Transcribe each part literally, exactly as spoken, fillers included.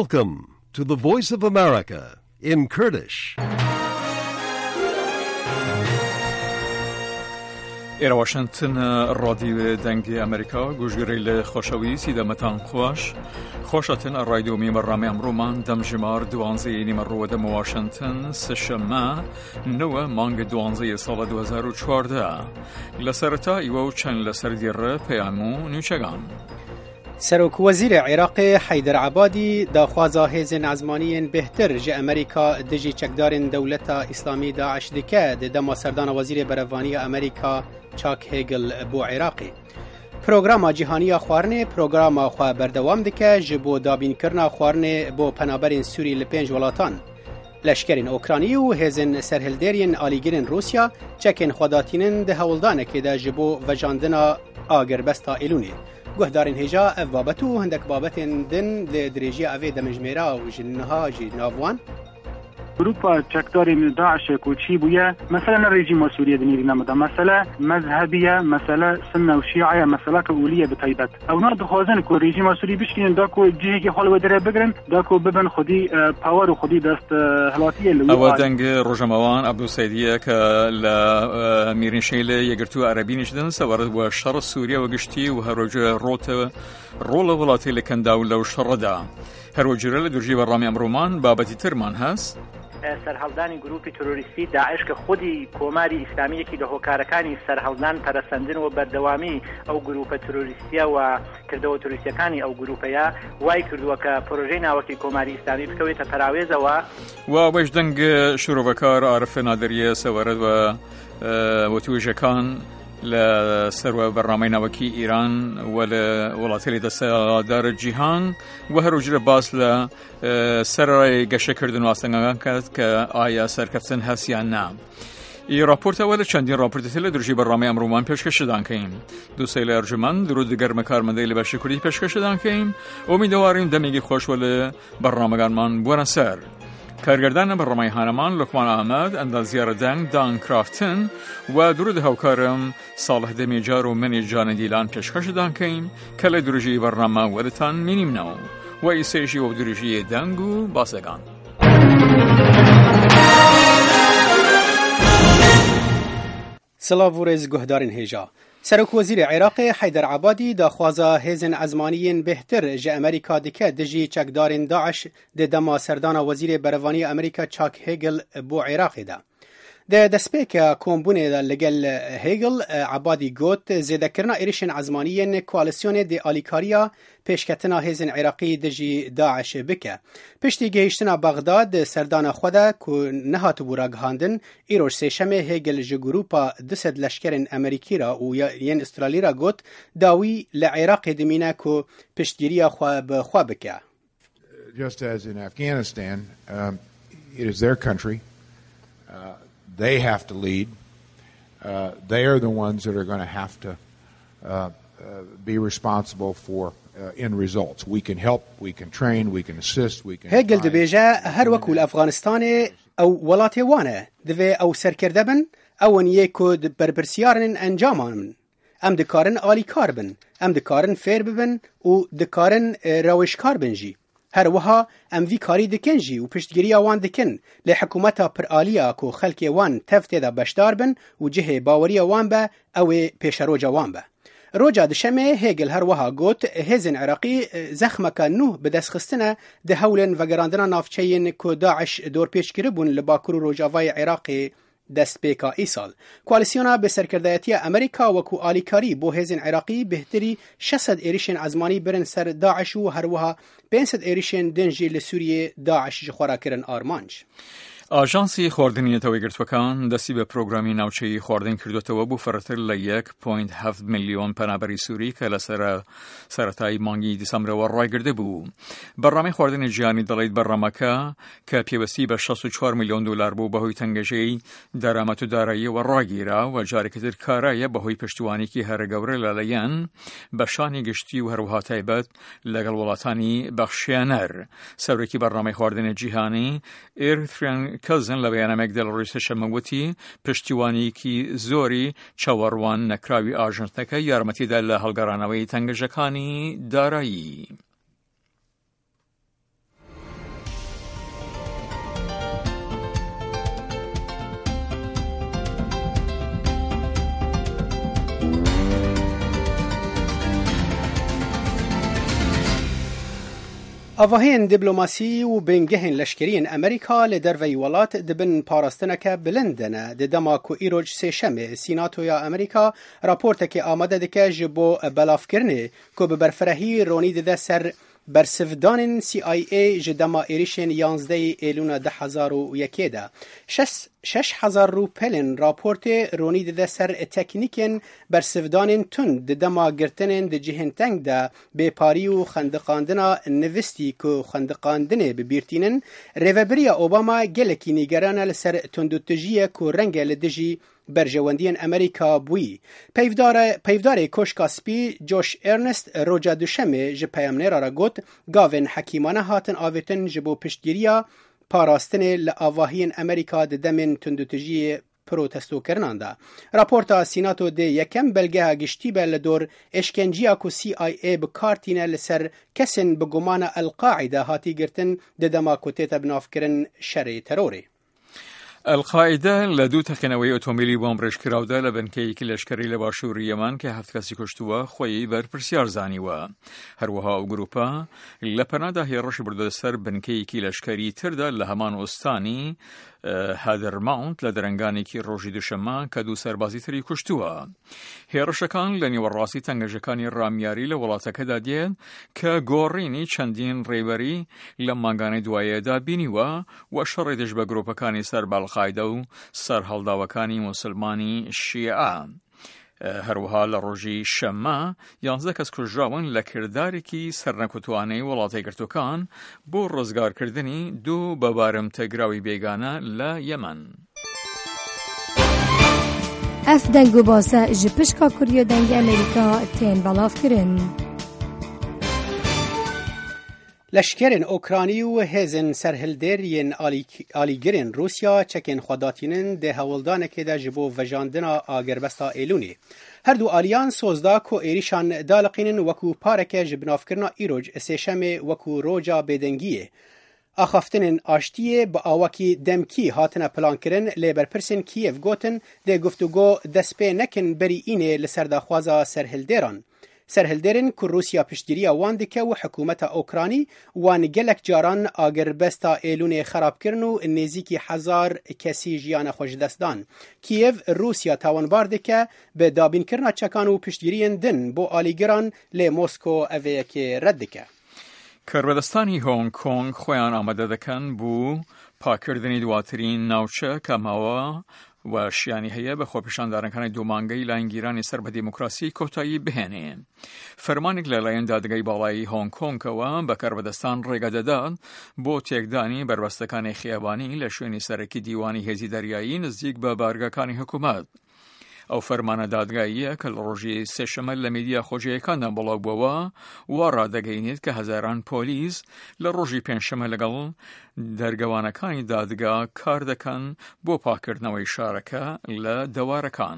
Welcome to the Voice of America in Kurdish. إلى واشنطن راديو دنگ أمريكا گوشگری خوشوی سیدمتان خوش خوشتن الراديو ميمرامي أمرومان دم جمار دوانزي نمرو دم واشنطن سشما نو مانگ دوانزي سال دو هزار و چهارده لسرتا ایوو چند لسر دیر پیامو نیچگان سروک وزیر عراق حیدر عبادی داخوازا هیزن عزمانیین بهتر جه امریکا دجی چکدارن دولت اسلامی داعش دکه ده دما سردان وزیر بروانی امریکا چاک هیگل بو عراقی. پروگرام جهانی خوارنه پروگرام خواه بردوام دکه جبو دابین کرنا خوارنه بو پنابرین سوری لپنج ولاتان. لشکرین اوکرانی و هیزن سرهلدرین آلیگرین روسیا چکن خوداتینن ده هولدانه که ده جبو وجاندنا آگر بستا ایلونی. گهدارین هجا اف بابتو هندک بابتین دن لدریجی اوی دمجمیرا و جنها جی ناوان گروپ چکداری داعش کوچی بویه مثلا رژیم سوریه دنیری نمده مثلا مذهبیه مثلا سنه و شیعه مثلا که اولیه بطیبت اونا دخوازن که رژیم سوری بشکنن دا که جهی که حال و دره بگرن دا که ببن خودی پاور و خودی دست هلاتیه لوی او دنگ روژموان عبدو سیدیه که لمیرین شیل یگرتو عربی نشدن سوارد و شر سوریه و گشتی و هر روجه روت رول ولاتی لکن داول و شر دا هر روجه لدرجی برامی امرومان بابتی ترمان هست سرهەڵدانی گروپی تروریستی داعش کە خودی کۆماری ئیسلامیەکی لە هۆکارەکانی سەرهەڵدان پەرەسەندنەوە بەردەوامی ئەو گروپە تروریستیە و کردەوە تروریستیەکانی ئەو گروپەیە وای کردووە کە پرۆژەی ناوەکی کۆماری ئیسلامی بکەوێتە پەراوێزەوە و بەش دەنگ شورۆڤەکار عارف نادریە سەوارد و وتوێژەکان لسر و برنامه نوکی ایران و ولاتی دستدار جهان و هر وجه باز ل سر رای گشت کردن و آستانگان کرد که آیا سرکفتن هست یا نه. ای راپورت اول چندین راپورت تل درجی برنامه امرومان پیشکش دادن کیم. دو سیل ارجمند درود گرم کارمنده لباس کردی پیشکش دادن کیم. امیدواریم دمیگی خوش ول برنامه‌گرمان بونا سر. کارگردان برنامه هانمان لقمان احمد اندازیار دنگ دان کرافتن و درود هاوکارم صالح دمیجار و منی جان دیلان پیشکش دادن کیم کل درجی برنامه ولتان مینیم نو و ایسیجی و درجی دنگو باسگان. سلاو و رز گهدارین هیجا سروک وزیر عراق حیدر عبادی داخوازا هیزن عزمانیین بهتر جه امریکا دکه دجی چکدارین داعش ده دما سردان وزیر بروانی امریکا چاک هیگل بو عراق ده. ده دسپیک کومبونه ده لگل هیگل عبادی گوت زیده کرنا ایریشن عزمانیین کوالیسیون ده آلیکاریا پیشکتنا هیزن عراقی دجی داعش بکه. پشتی گهشتنا بغداد سردان خوده که نهات بورا گهاندن ایروش سیشمه هیگل جگروپا دست لشکرین امریکی را و ین استرالی را گوت داوی لعراق دمینه که پشتگیری خواه خواه بکه. Just as in Afghanistan, um, it is their country. Uh, they have to lead. Uh, they are the ones that are going to have to uh, uh, be responsible for uh, end results. We can help, we can train, we can assist, we can... هيجل دبيجا هر وكول أفغانستان أو ولاتي وانا دفي أو سركرده بن أو نيكو بربرسيارن أنجامان من أم دكارن آلي كاربن أم دكارن فير ببن و دكارن روش كاربن جي هر وها ام وی کاری دکن جی و پشتگیری وان دکن لحکومتا پر آلیا کو خلق وان تفته دا بشدار بن و جه باوری وان با او پیش روجا وان با. روجا دشمه هیگل هر وها گوت هیزن عراقی زخمکا نوح بدست خستنه ده هولن و گراندنا نافچین کو داعش دور پیش کربون لباکرو روجاوای عراقی دست بیکا ایسال. کوالیسیونا به سرکردایتی امریکا و کو آلیکاری بو هیزن عراقی بهتری شصد ایریشن عزمانی برن سر داعش و هر وها پنجصد ایریشن دنجی لسوریه داعش جخورا کرن آرمانج. ئاژانسی خواردنیەتەوەی گرتوەکان دەستی بە پرۆگرامی ناوچەیی خواردن کردوتەوە بۆ فەرەتر لە یەک پۆینت هەفت ملیۆن پەنابەری سووری کە لە سەرەتای مانگی دیسەمبرەوە ڕایگردە بوو. بەڕامی خواردنی جیهانی دەڵێت بەڕەمەکە کە پێوەستی بە شەست و چوار ملیۆن دۆلار بوو بەهۆی تەنگەژەی دارامەت و داراییەوە ڕاگیرا و جارێکتر کارایە بەهۆی پشتیوانێکی هەرە گەورە لەلایەن بە شانی گشتی و هەروەها تایبەت لەگەڵ وڵاتانی بەخشیانەر. سەرۆکی بەڕامەی خواردنی جیهانی ئێرتریان کەزن لە بەیانامێک دەڵڕۆی سەشەمەوتی پشتیوانیەکی زۆری چاوەڕوان نەکراوی ئاژەنتەکە یارمەتیدا لە هەڵگەڕانەوەی تەنگەژەکانی دارایی. آواهین دیپلماسی و بنگهن لشکرین امریکا لدروی ولات دبن پاراستنک بلندنه ددما کو ایروج سه شمه سیناتویا امریکا راپورت که آماده دکه جبو بلاف کرنه کو ببرفرهی رونی دده سر برسفدان سی آی ای جدما ایریشن یانزده ایلون ده هزار و یکی ده شش, شش هزار رو پلن راپورت رونی ده سر تکنیکن برسفدان تون ددما گرتنن ده جهن تنگ ده به پاری و خندقاندنا نوستی که خندقاندنه ببیرتینن ریوبریا اوباما گلکی نیگران لسر تندوتجیه که رنگ لدجی برجواندین امریکا بوی پیفدار پیفدار کوشکا سپی جوش ارنست روجا دوشمه ج پیامنر را گوت گاون حکیمانه هاتن آویتن جبو پشتگیریا پاراستن لآواهین امریکا ددمن تندوتجی پروتستو کرنان دا راپورتا سیناتو ده یکم بلگه گشتی بل دور اشکنجیا کو سی آی ای بکارتین لسر کسن بگمان القاعده هاتی گرتن ددما کوتیتا بناف کرن شر تروری القاعده لدو تخنوی اتومبیلی بۆ ئەمڕێژکراودا لە بنکەیەکی لەشکری لە باشووری یەمان کە هەفت کەسی کوشتووە خۆی بەرپرسیار زانیوە. هەروەها ئەو گروپە لە پەنادا هێڕەشی بردە سەر بنکەیەکی لەشکری تردا لە هەمان ئۆستانی هادرماونت لە دەرەنگانێکی ڕۆژی دووشەممە کە دوو سەربازی تری کوشتووە. هێڕشەکان لە نیوەڕاستی تەنگەژەکانی ڕامیاری لە وڵاتەکەدا دێن کە گۆڕینی چەندین ڕێبەری لە مانگانەی دوایەدا بینیوە و شەڕی دژ بە گرۆپەکانی سەر باڵقاعدە و سەر هەڵداوەکانی موسڵمانی شیعە. هەروەها لە ڕۆژی شەممە یانزدە کەس کوژراون لە کردارێکی سەرنەکوتوانەی وڵاتە یەکگرتووەکان بۆ ڕزگارکردنی دوو بەبارەمتەگراوی بێگانە لە یەمەن. ئەف دەنگ و باسە ji pişka Kuriya dengê Amerîka tên belavkirin. لشکرین اوکرانی و هزن سرهلدرین آلیگرین روسیا چکن خوداتینن ده هولدانکی ده جبو وجاندنا آگربستا ایلونی. هر دو آلیان سوزدا کو ایریشان دالقینن وکو پارکه جبنافکرنا ایروج سیشم وکو روجا بدنگیه. آخافتنن آشتیه با آواکی دمکی هاتنه پلان کرن لیبر پرسن کیف گوتن ده گفتگو دسپه نکن بری اینه لسرداخوازا سرهلدران. سرهلدرین که روسیا پشتگیری وان دکه و حکومت اوکرانی وان گلک جاران آگربستا ایلون خراب کرن و نزیکی هزار کسی جیان خوش دستان. کیف روسیا تاوانبار دکه به دابین کرنا چکان و پشتگیرین دن بو آلیگران لی موسکو اوه که رد دکه. کاربدستانی هونگ کونگ خویان آمده دکن بو پاکردنی دواترین ناوچه کماوا و شیانی هەیە بە خۆپیشاندارەکانی دوومانگەی لاینگیرانی سەر بە دیموکراسی کۆتایی بهێنێ. فەرمانێک لەلایەن دادگای باڵایی هۆنگ کۆنگەوە بە کاربەدەستان ڕێگە دەدات بۆ تێکدانی بربەستەکانی خیابانی لە شوێنی سەرەکی دیوانی هێزی دەریایی نزیک بە بارگەکانی حکوومەت. ئەو فەرمانە دادگاییە کە لە ڕۆژی سێشەمە لە میدیا خۆجیەکاندا بڵاو بووەوە وا ڕادەگەینێت کە هەزاران پۆلیس لە ڕۆژی پێنجشەمە لەگەڵ دەرگەوانەکانی دادگا کار دەکەن بۆ پاکردنەوەی شارەکە لە دەوارەکان.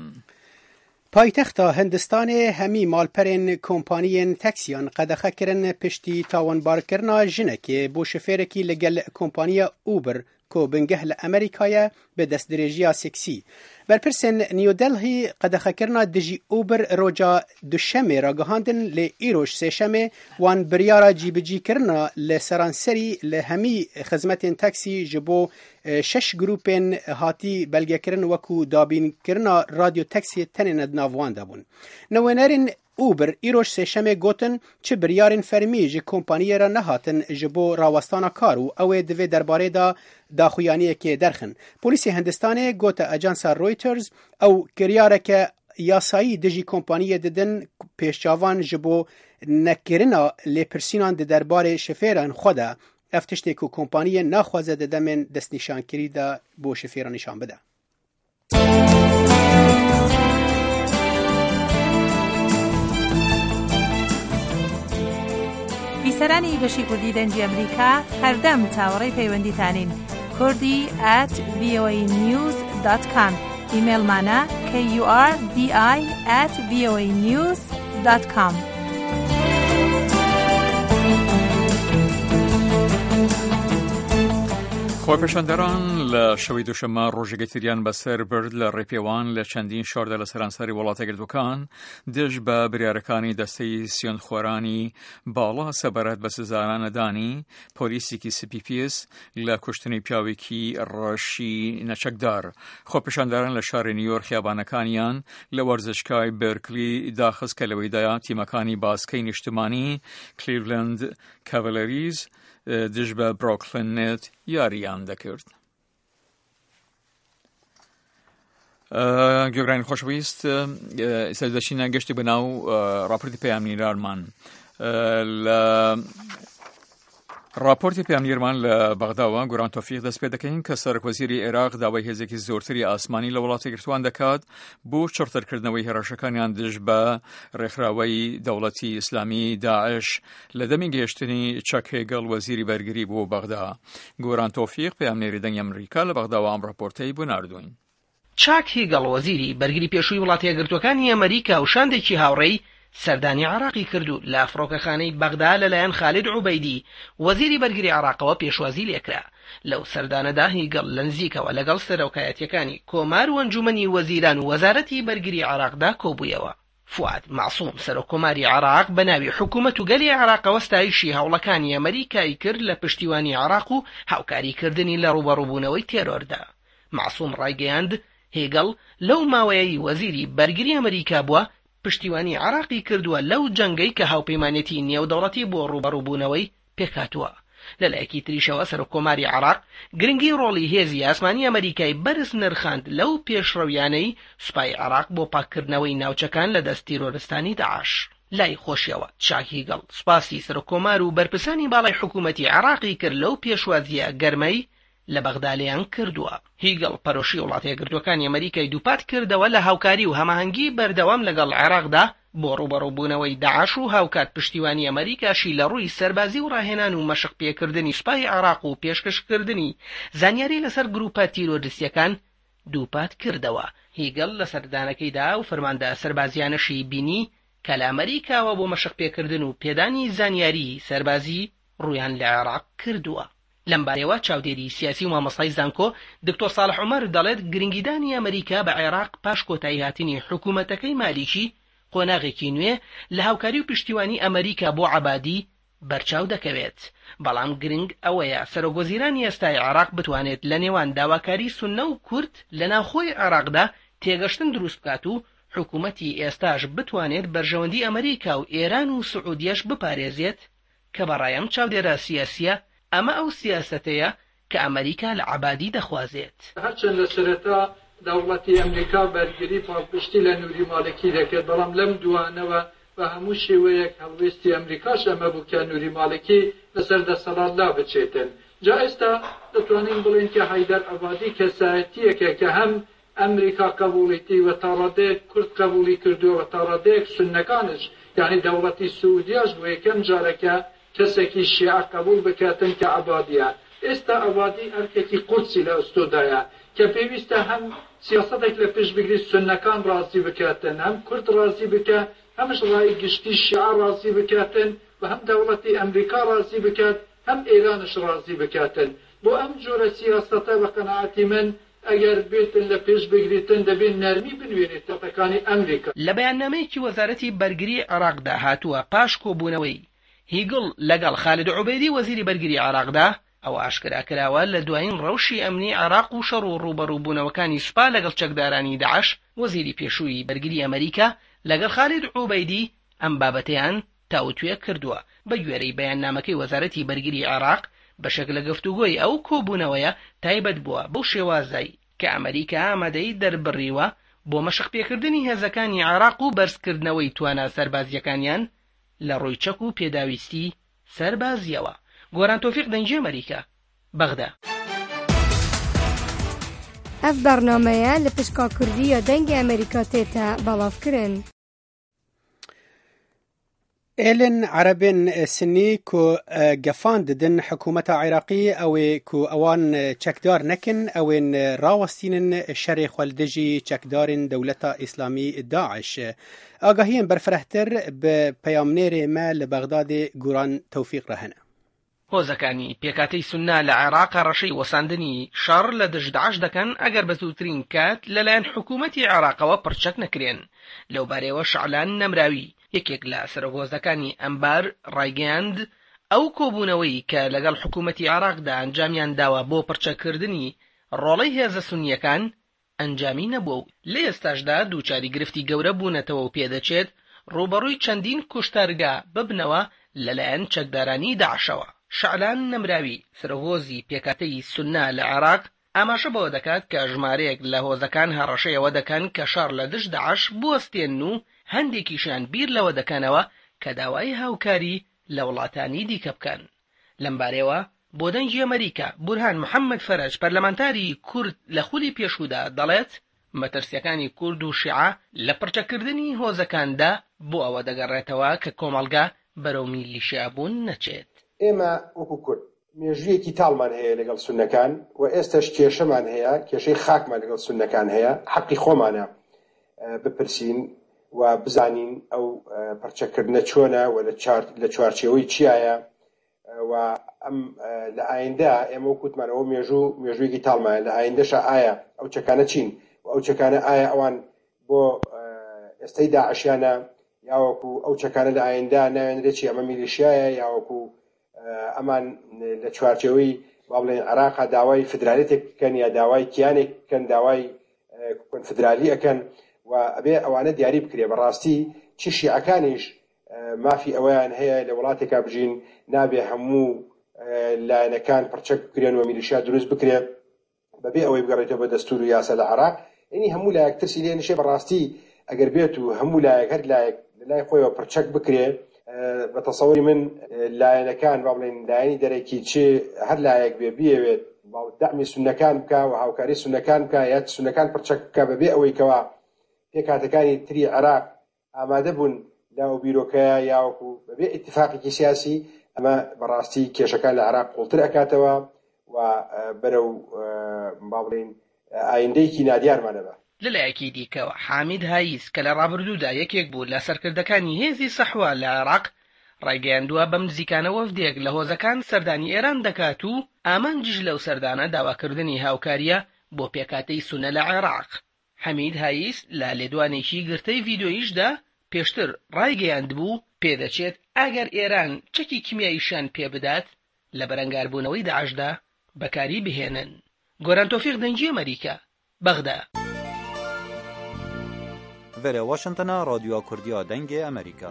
پایتەختە هەندستانê hemî malperên kompaniyên taksiyan qedexe kirin piştî tawanbarkirina jinekê bo şofêrekî li gel kompaniya Uber ku bingeh li Amerîkayê bi destdirêjiya seksî. Berpirsên New Delhi qedexekirina dijî Uber roja duşemê ragihandin lê îroj sêşemê wan biryara cîbicîkirina li seranserî li hemî xizmetên taksî ji bo şeş grûpên hatî belgekirin wekû dabînkirina radyo taksiyê tenê di nav wan de bûn. Newênerên Uber îroj sêşemê gotin çi biryarên fermî ji kompaniyê re nehatin ji bo rawestana kar û ew ê divê derbarê da daxuyaniyekê derxin. Polîsê Hindistanê gote ajansa Reuters ew kiryareke yasayî dijî kompaniyê didin pêşçavan ji bo nekirina lêpirsînan di derbarê şofêran xwe de ev tiştê ku kompaniyê naxwaze di demên destnîşankirî de bo şofêran nîşan bide. بیسەرانی بەشی کوردی دەنگی ئەمریکا هەردەم چاوەڕێی پەیوەندیتانین کوردی ئەت ڤی ئۆ ای نیوز دات کام ئیمێلمانە کە یو ئار دی ئای ئەت ڤی ئۆ ای نیوز دات کام. خۆپێشاندەران لە شەوی دووشەممە ڕۆژێکی تریان بەسەر برد لە ڕێپێوان لە چەندین شاردا لە سەرانسەری وڵاتە گرتوەکان دژ بە بریارەکانی دەستەی سیۆندخۆرانی باڵا سەبارەت بە سزانەدانی پۆلیسێکی سی پی پی اس لە کوشتنی پیاوێکی ڕەشی نەچەکدار. خۆپێشاندەران لە شاری نیویۆرک خیابانەکانیان لە وەرزشگای بێرکلی داخست کە لەوەیدایە تیمەکانی باسکەی نیشتمانی کلیڤلند کاڤەلەریز دژ بە بروکلین نێت یاریان دەکرد. گوێگرانی خۆشەویست، ئێستا دەچینە گەشتی بەناو راپۆرتی پەیامنیرانمان. لە راپۆرتی پەیامنیرمان لە بەغداوە گۆران تۆفیق دەست پێ دەکەین کە سەرۆکوەزیری عێراق داوای هێزێکی زۆرتری ئاسمانی لە وڵاتی گرتوان دەکات بۆ چڕترکردنەوەی هێرشەکانیان دژ بە ڕێکخراوەی دەوڵەتی ئیسلامی داعش لە دەمی گەیشتنی چەک هێگەڵ وەزیری بەرگری بۆ بەغدا. گۆران تۆفیق پەیامنێری دەنگی ئەمریکا لە بەغداوە ئەم راپۆرتەی بۆ ناردوین. چاک هێگەڵ وەزیری بەرگری پێشووی وڵاتە یەکگرتوەکانی ئەمریکا و شاندێکی هاوڕێی سەردانی عراقی کردو لە فڕۆکەخانەی بەغدا لەلایەن خالید عوبەیدی وەزیری بەرگری عراقەوە پێشوازی لێکرا. لەو سەردانەدا هێگەڵ لە نزیکەوە لەگەڵ سەرۆکایەتیەکانی کۆمار و ئەنجومەنی وەزیران و وەزارەتی بەرگری عراقدا کۆبوویەوە. فواد معسووم سەرۆکۆماری عراق بە ناوی حکوومەت و گەلی عراقەوە ستایشی هەوڵەکانی ئەمریکای کرد لە پشتیوانی عراق و هاوکاریکردنی لە ڕوبەڕووبوونەوەی تێرۆردا. معسووم ڕایگەیاند هێگەڵ لەو ماوەیەی وەزیری بەرگری ئەمریکا بووە پشتیوانی عراقی کردووە لەو جەنگەی کە هاوپەیمانێتی نێودەوڵەتی بۆ ڕوبەڕووبوونەوەی پێکاتووە. لەلایەکی تریشەوە سەرۆکۆماری عراق گرنگی ڕۆڵی هێزی ئاسمانی ئەمریکای بەرز نرخاند لەو پێشڕەویانەی سوپای عراق بۆ پاککردنەوەی ناوچەکان لە دەست تیرۆرستانی داعش. لای خۆشیەوە چاکیگەڵ سوپاسی سەرۆکۆمار و بەرپرسانی باڵای حکوومەتی عراقی کرد لەو پێشوازیە گەرمەی لە بەغدالیان کردووە. هیگەڵ پەرۆشی وڵاتە یەکگرتوەکانی ئەمریکای دووپات کردەوە لە هاوکاری و هەماهەنگی بەردەوام لەگەڵ عێراقدا بۆ ڕوبەڕووبوونەوەی داعش و هاوکات پشتیوانی ئەمریکاشی لە ڕووی سەربازی و ڕاهێنان و مەشق پێکردنی سوپای عراق و پێشکەشکردنی زانیاری لەسەر گروپە تیرۆریستیەکان دووپات کردەوە. هیگەڵ لە سەردانەکەیدا و فەرماندا سەربازیانەشی بینی کە لە ئەمریکاوە بۆ مەشق پێکردن و پێدانی زانیاری سەربازی ڕوویان لە عێراق کردووە. لەم بارەوە چاودێری سیاسی و مامۆستای زانکۆ دکتۆر ساڵح عومەر دەڵێت گرنگیدانی ئەمریکا بە عێراق پاش کۆتایی هاتنی حکوومەتەکەی مالیکی قۆناغێکی نوێ لە هاوکاری و پشتیوانی ئەمریکا بۆ عەبادی بەرچاو دەکەوێت. بەڵام گرنگ ئەوەیە سەرۆکوەزیرانی ئێستای عێراق بتوانێت لە نێوان داواکاری سوننە و کورد لە ناوخۆی عێراقدا تێگەشتن دروست بکات و حکوومەتی ئێستاش بتوانێت بەرژەوەندی ئەمریکا و ئێران و سعودیەش بپارێزێت کە بەڕایم چاودێرە سیاسیە ئەمە ئەو سیاسەتەیە کە ئەمریکا لە عەبادی دەخوازێت. هەرچەند لە سەرەتا دەوڵەتی ئەمریکا بەرگری پاڵپشتی لە نووری مالکی دەکرد، بەڵام لەم دوانەوە بە هەموو شێوەیەک هەڵوێستی ئەمریکاش ئەمە بوو کە نووری مالکی لەسەر دەسەڵات لا بچێتن. جا ئێستا دەتوانین بڵێن کە حەیدەر عەبادی کەسایەتیەکە کە هەم ئەمریکا قبوڵیتی و تا ڕادەیەک کورد قبوڵی کردووە و تا ڕادەیەک سوننەکانش یعنی دەوڵەتی سعودیاش بۆ یەکەم جارەکە کەسێکی شیعە قبول بکاتن کە عەبادیە. ئێستا عەبادی ئەرکێکی قودسی لە ئەستۆدایە کە پێویستە هەم سیاسەتێک لە پێش بگری سوننەکان ڕازی بکاتن، هەم کورد ڕازی بکە، هەمش ڕای گشتی شیعە ڕازی بکاتن و هەم دەوڵەتی ئەمریکا ڕازی بکات، هەم ئێرانش ڕازی بکاتن. بۆ ئەم جۆرە سیاسەتە بە قەناعەتی من ئەگەر بێتن لە پێش بگریتن دەبێت نەرمی بنوێنێت تەقەکانی ئەمریکا. لە بەیاننامەیەکی وەزارەتی بەرگری عێراقدا هاتووە پاش کۆبوونەوەی هیگڵ لەگەڵ خالید عوبەیدی وەزیری بەرگری عێراقدا ئەو ئاشکراکراوە لە دوایین ڕەوشی ئەمنی عێراق و شەڕ و ڕوبەڕووبوونەوەکانی سوپا لەگەڵ چەکدارانی داعش وەزیری پێشووی بەرگری ئەمریکا لەگەڵ خالید عوبەیدی ئەم بابەتەیان تاوتوێ کردووە. بە گوێرەی بەیاننامەکەی وەزارەتی بەرگری عێراق بەشێک لە گفتوگۆی ئەو کۆبوونەوەیە تایبەت بووە بەو شێوازەی کە ئەمریکا ئامادەی دەربڕیوە بۆ مەشق پێکردنی هێزەکانی عێراق و بەرزکردنەوەی توانە سەربازیەکانیان لە ڕۆی چەک و پێداویستی سەربازیەوە. گۆران تۆفیق دەنگی ئەمریکا بەغدا. ئەف بەرنامەیە لە پشکا کوردی یا دەنگی ئەمریکا تێتە بەڵاوکردن. إيلن عربين سني كو جفان ددن حكومة عراقية أو كو أوان تشكدار نكن أو راوستين الشريخ والدجي تشكدار دولة إسلامي داعش آگاهين برفرهتر ببيامنير ما لبغداد قران توفيق رهنا. هۆزەکانی پێکاتەی سوننا لە عێراق ڕەشەی وەساندنی شەڕ لە دژ داعش دەکەن ئەگەر بە زووترین کات لەلایەن حکوومەتی عێراقەوە پڕچەک نەکرێن. لەو بارەیەوە شەعلان نەمراوی یەکێک لە سەرۆکۆزەکانی ئەمبار ڕایگەاند ئەو کۆبوونەوەی کە لەگەڵ حکوومەتی عێراقدا ئەنجامیان داوە بۆ پڕچەکردنی ڕۆڵەی هێزە سونیەکان ئەنجامی نەبووە و لە ئێستاشدا دووچاری گرفتی گەورە بوونەتەوە و پێدەچێت ڕوبەڕووی چەندین کوشتارگا ببنەوە لەلایەن چەکدارانی داعشەوە. شەعلان نەمراوی سەرۆکۆزی پێکاتەی سوننا لە عێراق ئاماژە بەوە دەکات کە ژمارەیەک لە هۆزەکان هەڕەشەیەوە دەکەن کە شەڕ لە دژ داعش بوەستێن و هەندێکیشیان بیر لەوە دەکەنەوە کە داوای هاوکاری لە وڵاتانی دیکە بکەن. لەم بارەیەوە بۆ دەنگی ئەمریکا بورهان محەممەد فەرەج پەرلەمانتاری کورد لە خولی پێشوودا دەڵێت مەترسیەکانی کورد و شیعە لە پڕچەکردنی هۆزەکاندا بۆ ئەوە دەگەڕێتەوە کە کۆمەڵگا بەرەو میلیشیابوون نەچێت. ئێمە وەکو کورد مێژوویەکی تاڵمان هەیە لەگەڵ سونەکان و ئێستاش کێشەمان هەیە، کێشەی خاکمان لەگەڵ سونەکان هەیە، حەقی خۆمانە بپرسین و بزانین ئەو پڕچەکردنە چۆنە و لە چوارچێوەی چیایە و ئەم لە ئایندە ئێمە وکوتمانەوە مێژوو مێژوویەکی تاڵمان لە ئایندەشە ئایا ئەو چەکانە چین و ئەو چەکانە ئایا ئەوان بۆ ئێستەی داعشیانە یاوەکو ئەو چەکانە لە ئایندە ناوێنرێکی ئەمە میلیشیایە یاوەکو ئەمان لە چوارچێوەی با بڵێن عێراقا داوای فدرالیتێک بکەن یا داوای کیانێک بکەن، داوای فدرالی ئەکەن و ئەبێ ئەوانە دیاری بکرێ. بەڕاستی چی شیعەکانیش مافی ئەویان هەیە لە وڵاتێکا بژین نابێ هەموو لایەنەکان پڕچەک بکرێن و میلیشیا دروست بکرێ بەبێ ئەوەی بگەڕێتەوە بە دەستور و یاسا لە عێراق. یعنی هەموو لایەک ترسی لێ نشێ. بەڕاستی ئەگەر بێت و هەموو لایەک هەر لایەک لای خۆیەوە پڕچەک بکرێ بە تەسەووری من لایەنەکان با بڵێن لایەنی دەرەکی چێ هەر لایەک بێ بیەوێت دەعمی سونەکان بکە و هاوکاری سونەکان بکە یا سونەکان پڕچەک بکە بەبێ ئەوەی کەوا پێکاتەکانی تری عێراق ئامادە بوون لاو بیرۆکەیە یاوەکو بەبێ ئیتفاقێکی سیاسی، ئەمە بەڕاستی کێشەکان لە عێراق قوڵتر ئەکاتەوە و بەرەو با بڵێن ئایندەیەکی نادیارمانەبە. لەلایەکی دیکەوە حامید هاییس کە لە ڕابردوودا یەکێک بوو لە سەرکردەکانی هێزی سەحوا لە عێراق ڕایگەیاندووە بەم نزیکانە وەفدێک لە هۆزەکان سەردانی ئێران دەکات و ئامانجیش لەو سەردانە داواکردنی هاوکاریە بۆ پێکاتەی سونە لە عێراق. حەمید هاییس لە لێدوانێکی گرتەی ڤیدۆییشدا پێشتر ڕایگەیاند بوو پێدەچێت ئەگەر ئێران چەکی کیمیاییشان پێ بدات لە بەرەنگاربوونەوەی داعشدا بەکاری بهێنن. گۆران تۆفیق دەنگی ئەمریکا، بەغدا. Vere Washington'a Radyoya Kurdiya Dengê Amerîka.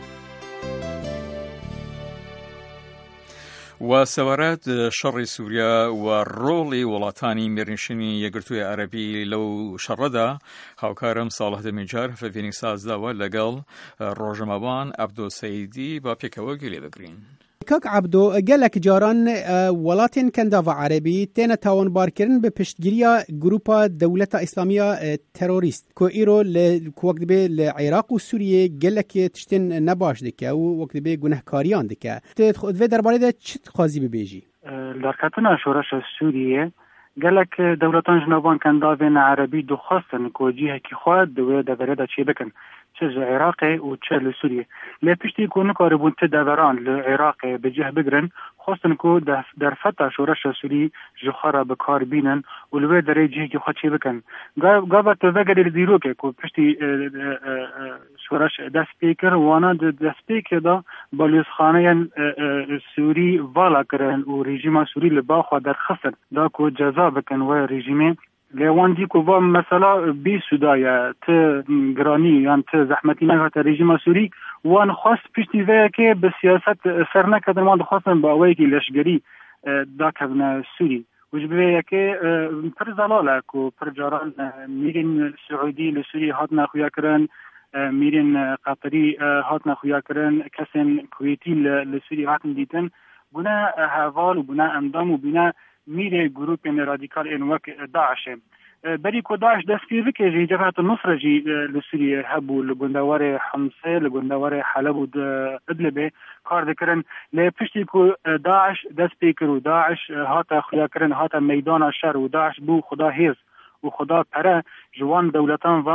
و سەوارەت شەڕی سووریا و ڕۆڵی وڵاتانی مێرنشینی یەکگرتووی عەرەبی لەو شەڕەدا هاوکارم ساڵح دەمیجار هەفەڤێنی سازداوە لەگەڵ ڕۆژەمەوان عەبدۆسەیدی با پێکەوە گوێ دەگرین. کاک عبدۆ gelek caran welatên kendava Erebî têne tawanbarkirin bi piştgiriya Grupa Dewleta İslamiya terorîst ku îro li ku wek dibe li Iraq û Sûriyê gelekê tiştên nebaş dike û wek dibe gunehkariyan dike. Vê derbarê de çi dixwazî bibêjî? Derketina şoreşa Sûriyê gelek dewletan ji nav kendavên Erebî dixwastin ku cihekî xwe di wê deverê de çê bikin. çe ji Iraqê û çe li Sûriyê. Lê piştî ku nikaribûn ti deveran li Iraqê bi cih bigirin, xwastin ku derfeta şoreşa Sûrî ji xwe re bi kar bînin û li wê derê cihekî xwe çê bikin. Gava tu vegerê li dîrokê ku piştî şoreş dest pê kir, wana di destpêkê de balêzxaneyên Sûrî vala kirin û rejîma Sûrî li ba xwe derxistin da ku ceza bikin we rejîmê. Lêwan dî ku va mesela bî Sûdaya ti giranî yan ti zehmetî nekete rejîma Sûrî wan xwast piştî veyekê bi siyaset ser nekedin, wan dixwastin bi awayekî leşgerî dakevne Sûrî. û ji vê yekê pir zelal e ku pir caran mîrên Siûdî li Sûrî hatine xuyakirin, mîrên Qeterî hatine xuyakirin, kesên Kuwêtî li Sûrî hatin dîtin. Bûne heval û bûne endam û bûne mîrê grûpên radîkalên wek Daişê. Berî ku Daeş dest pê bike jî Cebhet Nusra jî li Sûriyê hebû li gundewarê Hemsê, li gundewarê Heleb û Idlibê kar dikirin. Lê piştî ku Daeş dest pê kir û Daeş hate xuyakirin, hate meydana şer û Daeş bû xuda hêz û xuda pere ji wan dewletan ve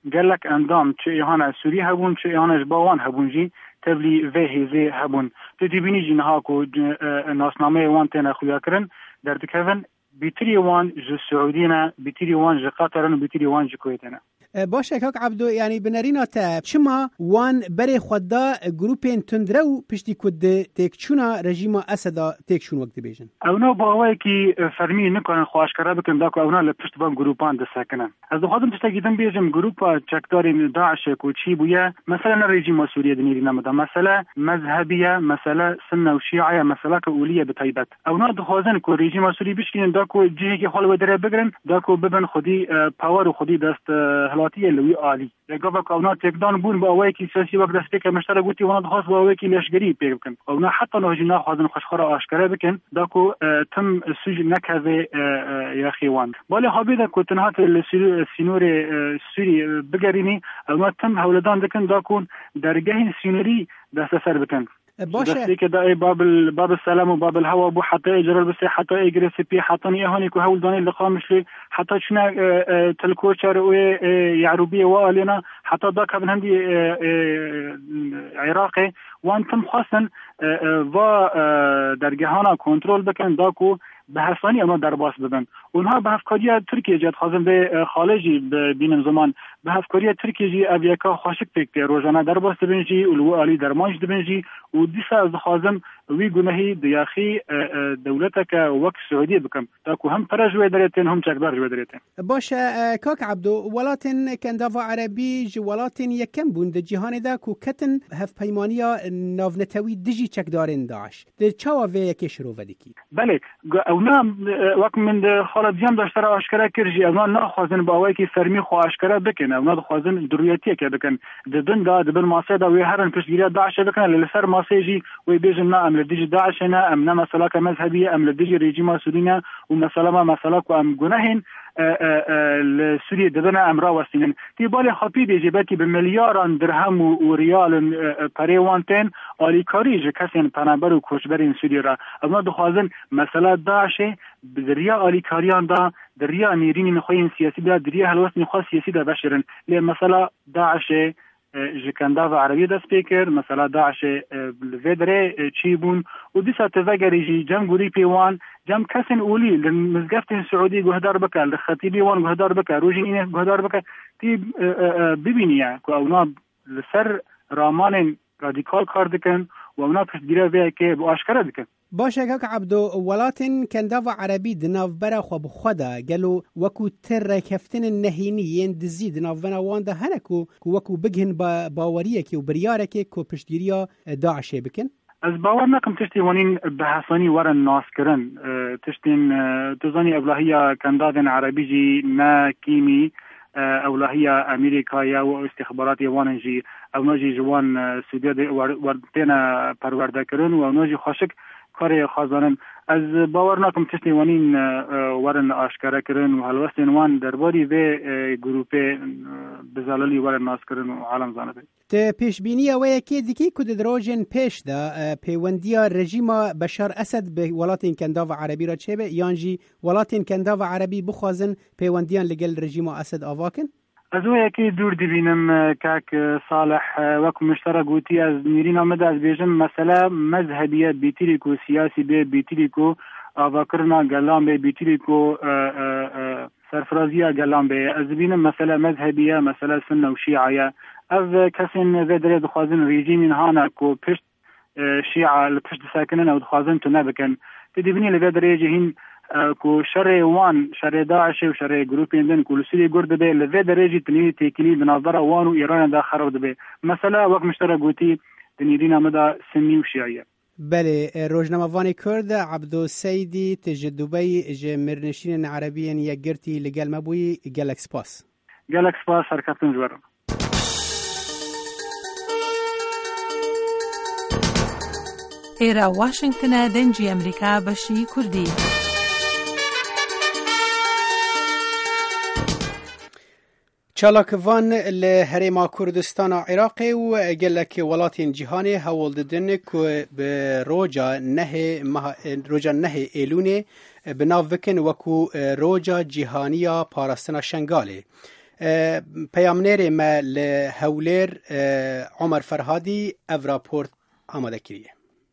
گلک اندام چه ایهان سوری هبون چه ایهانش باوان هبون جی تبلی و هیزه هبون تدی بینی جنها کو ناسنامه وان تینا خویا کرن در دکوین بیتری وان ج سعودینا بیتری وان ج قطرن بیتری وان ج کویتنا باشه کاک عبدو یعنی بنرینا تا چما وان بری خدا گروپین تندرو پشتی کد تکچونا رژیم اسد تکچون وقت بیشن اونا باوی کی فرمی نکنن خواهش کرده بکن داکو اونا لپشت بان گروپان دسکنن از خودم تشتگیدم بیجم گروپا چکداری داعش کو چی بویا مثلا رژیم سوریه دنیری نمدا مثلا مذهبیه مثلا سنه و شیعه مثلا کولیه بتایبت اونا دخوازن کو رژیم سوری بشکین داکو جهی کی حال ودره بگرن داکو ببن خودی پاور و خودی دست هلاتی لوی عالی لگاو کونا تکدان بون با اوی کی سیاسی وقت دست که مشترک بوتی اونا خاص با اوی کی لشگری پیدا کن اونا حتی نه جنا خازن خوشخوره آشکار بکن داکو تم سوج نکوه یا خیوان بالا حابیده که تنهات سینور سوری بگرینی اونا تم هولدان دکن داکون درگاه سینوری دست سر بکن باشه که دای باب باب السلام و باب الهوا بو حتی اجرال بس حتی اجرس پی حتی نه هانی که هول دانی لقامش لی حتی چنا تلکوچر و یعروبیه و آلینا حتی دا که هندی عراقی وان تم خاصن و درگاهانا کنترل بکن داکو به حسانی اونا در باس ببن اونها به افکاری ترکیه جد خازم به خالجی بینن زمان به افکاری ترکیه جی اویکا خوشک پکته روزانه در باس بنجی اولو علی درمانش دبنجی و دیسا از خازم وی گناهی دیاخی دولتک وک سعودی بکم تاکو هم پرجوی درتن هم چقدر جوی درتن باشه کاک عبدو ولاتن کنداوا عربی ج ولاتن یکم بوند جهان دا کو کتن هف پیمانیا ناونتوی دجی چقدارن داش د چاوا وی یک شروع ودکی بله اونا وقت من خالد جام داشتره آشکارا کرجی اونا نخوازن با اوی کی فرمی خو آشکارا بکن اونا خوازن درویتی که بکن ددن دا دبن ماسه دا وی هرن پشگیری داعش بکن لسر ماسه جی وی بیجن نا ام لدیج داعش نه ام نه مسئله که مذهبی ام لدیج رژیم سورینا و مسئله ما مسئله که ام گناهین لسوريا دبنا امرا وسنين تي بالي خطي دي جبتي بملياران درهم و ريال بريوانتين الي كاريج كاسين پنابر و کوچبرين سوريا را اما دخوازن مسئله داعش بدريا الي كاريان دا دريا نيرين نخوين سياسي دا دريا هلوس نخوا سياسي دا بشرن لي مسئله داعش جکنداو عربی دست پیکر مثلا داعش الفدره چیبون و دیسا تفجری جی جم گوری پیوان جم کسن اولی لمزگفت سعودی گهدار بکر لخطیبی وان گهدار بکر روزی اینه گهدار بکر تی ببینیه که اونا لسر رامان رادیکال کار دکن و اونا پشتگیره ویه که با آشکره دکن باشه کاک عبدو ولاتن کنداو عربی دناف برا خو بخدا گلو وکو تر کفتن النهینی ین دزی دناف بنا وانده هنکو وکو بگهن با باوریه که و بریاره که کو پشتگیریا داعشه بکن از باور نکم تشتی وانین بحثانی ورن ناس کرن تشتین تزانی اولاهی کندادن عربی جی نا کیمی اولاهی امریکایا و استخبارات وانجی او ناجی جوان سودیا ورتینا پرورده کرن و ناجی خوشک کاری خازانن از باور نکم تشتی وانین ورن آشکاره کرن و هلوستین وان درباری و گروپ بزلالی ورن ناس کرن و عالم زانده ته پیشبینی اوه که دیکی کد دروژن پیش دا پیوندیا رژیم بشار اسد به ولاتین کنداو عربی را چه به یانجی ولاتین کنداو عربی بخوازن پیوندیان لگل رژیم اسد آواکن؟ از اوه که دور دبینم کاک صالح وکو مشترک گوتی از نیرین آمده از بیجم مسئله مذهبیه بیتیری کو سیاسی به بیتیری کو آواکرنا گلام به بیتیری کو سرفرازیه گلام به از بینم مسئله مذهبیه مسئله سنه و شیعه از کسین ودره دخوازن رژیمین هانا کو پشت شیعه لپشت ساکنن او دخوازن تو نبکن تدبینی لودره جهین کو شر وان شر داعش و شر گروپ اندن کو لسری گرد به لودره جی تنی تکلی بنظر وان و ایران دا خراب به مثلا وقت مشترک گوتی تنیرین آمده سنی و شیعه بله روزنامه‌وان کرد عبدالسیدی تج دبی ج مرنشین عربیین یا گرتی لگل مبوی گلکس پاس گلکس پاس حرکتون جوارم ئێرە واشنگتنە دەنجی ئەمریکا بەشی کوردی. چالاکوان لهرما کردستان عراق و گلک ولاتین جهانی هول ددن که به روجا نه روجا نه ایلونه بناو وکن وکو روجا جهانیا پاراستنا شنگاله پیامنێرێ me li Hewlêr Omer Ferhadî ev raport amade kiriye.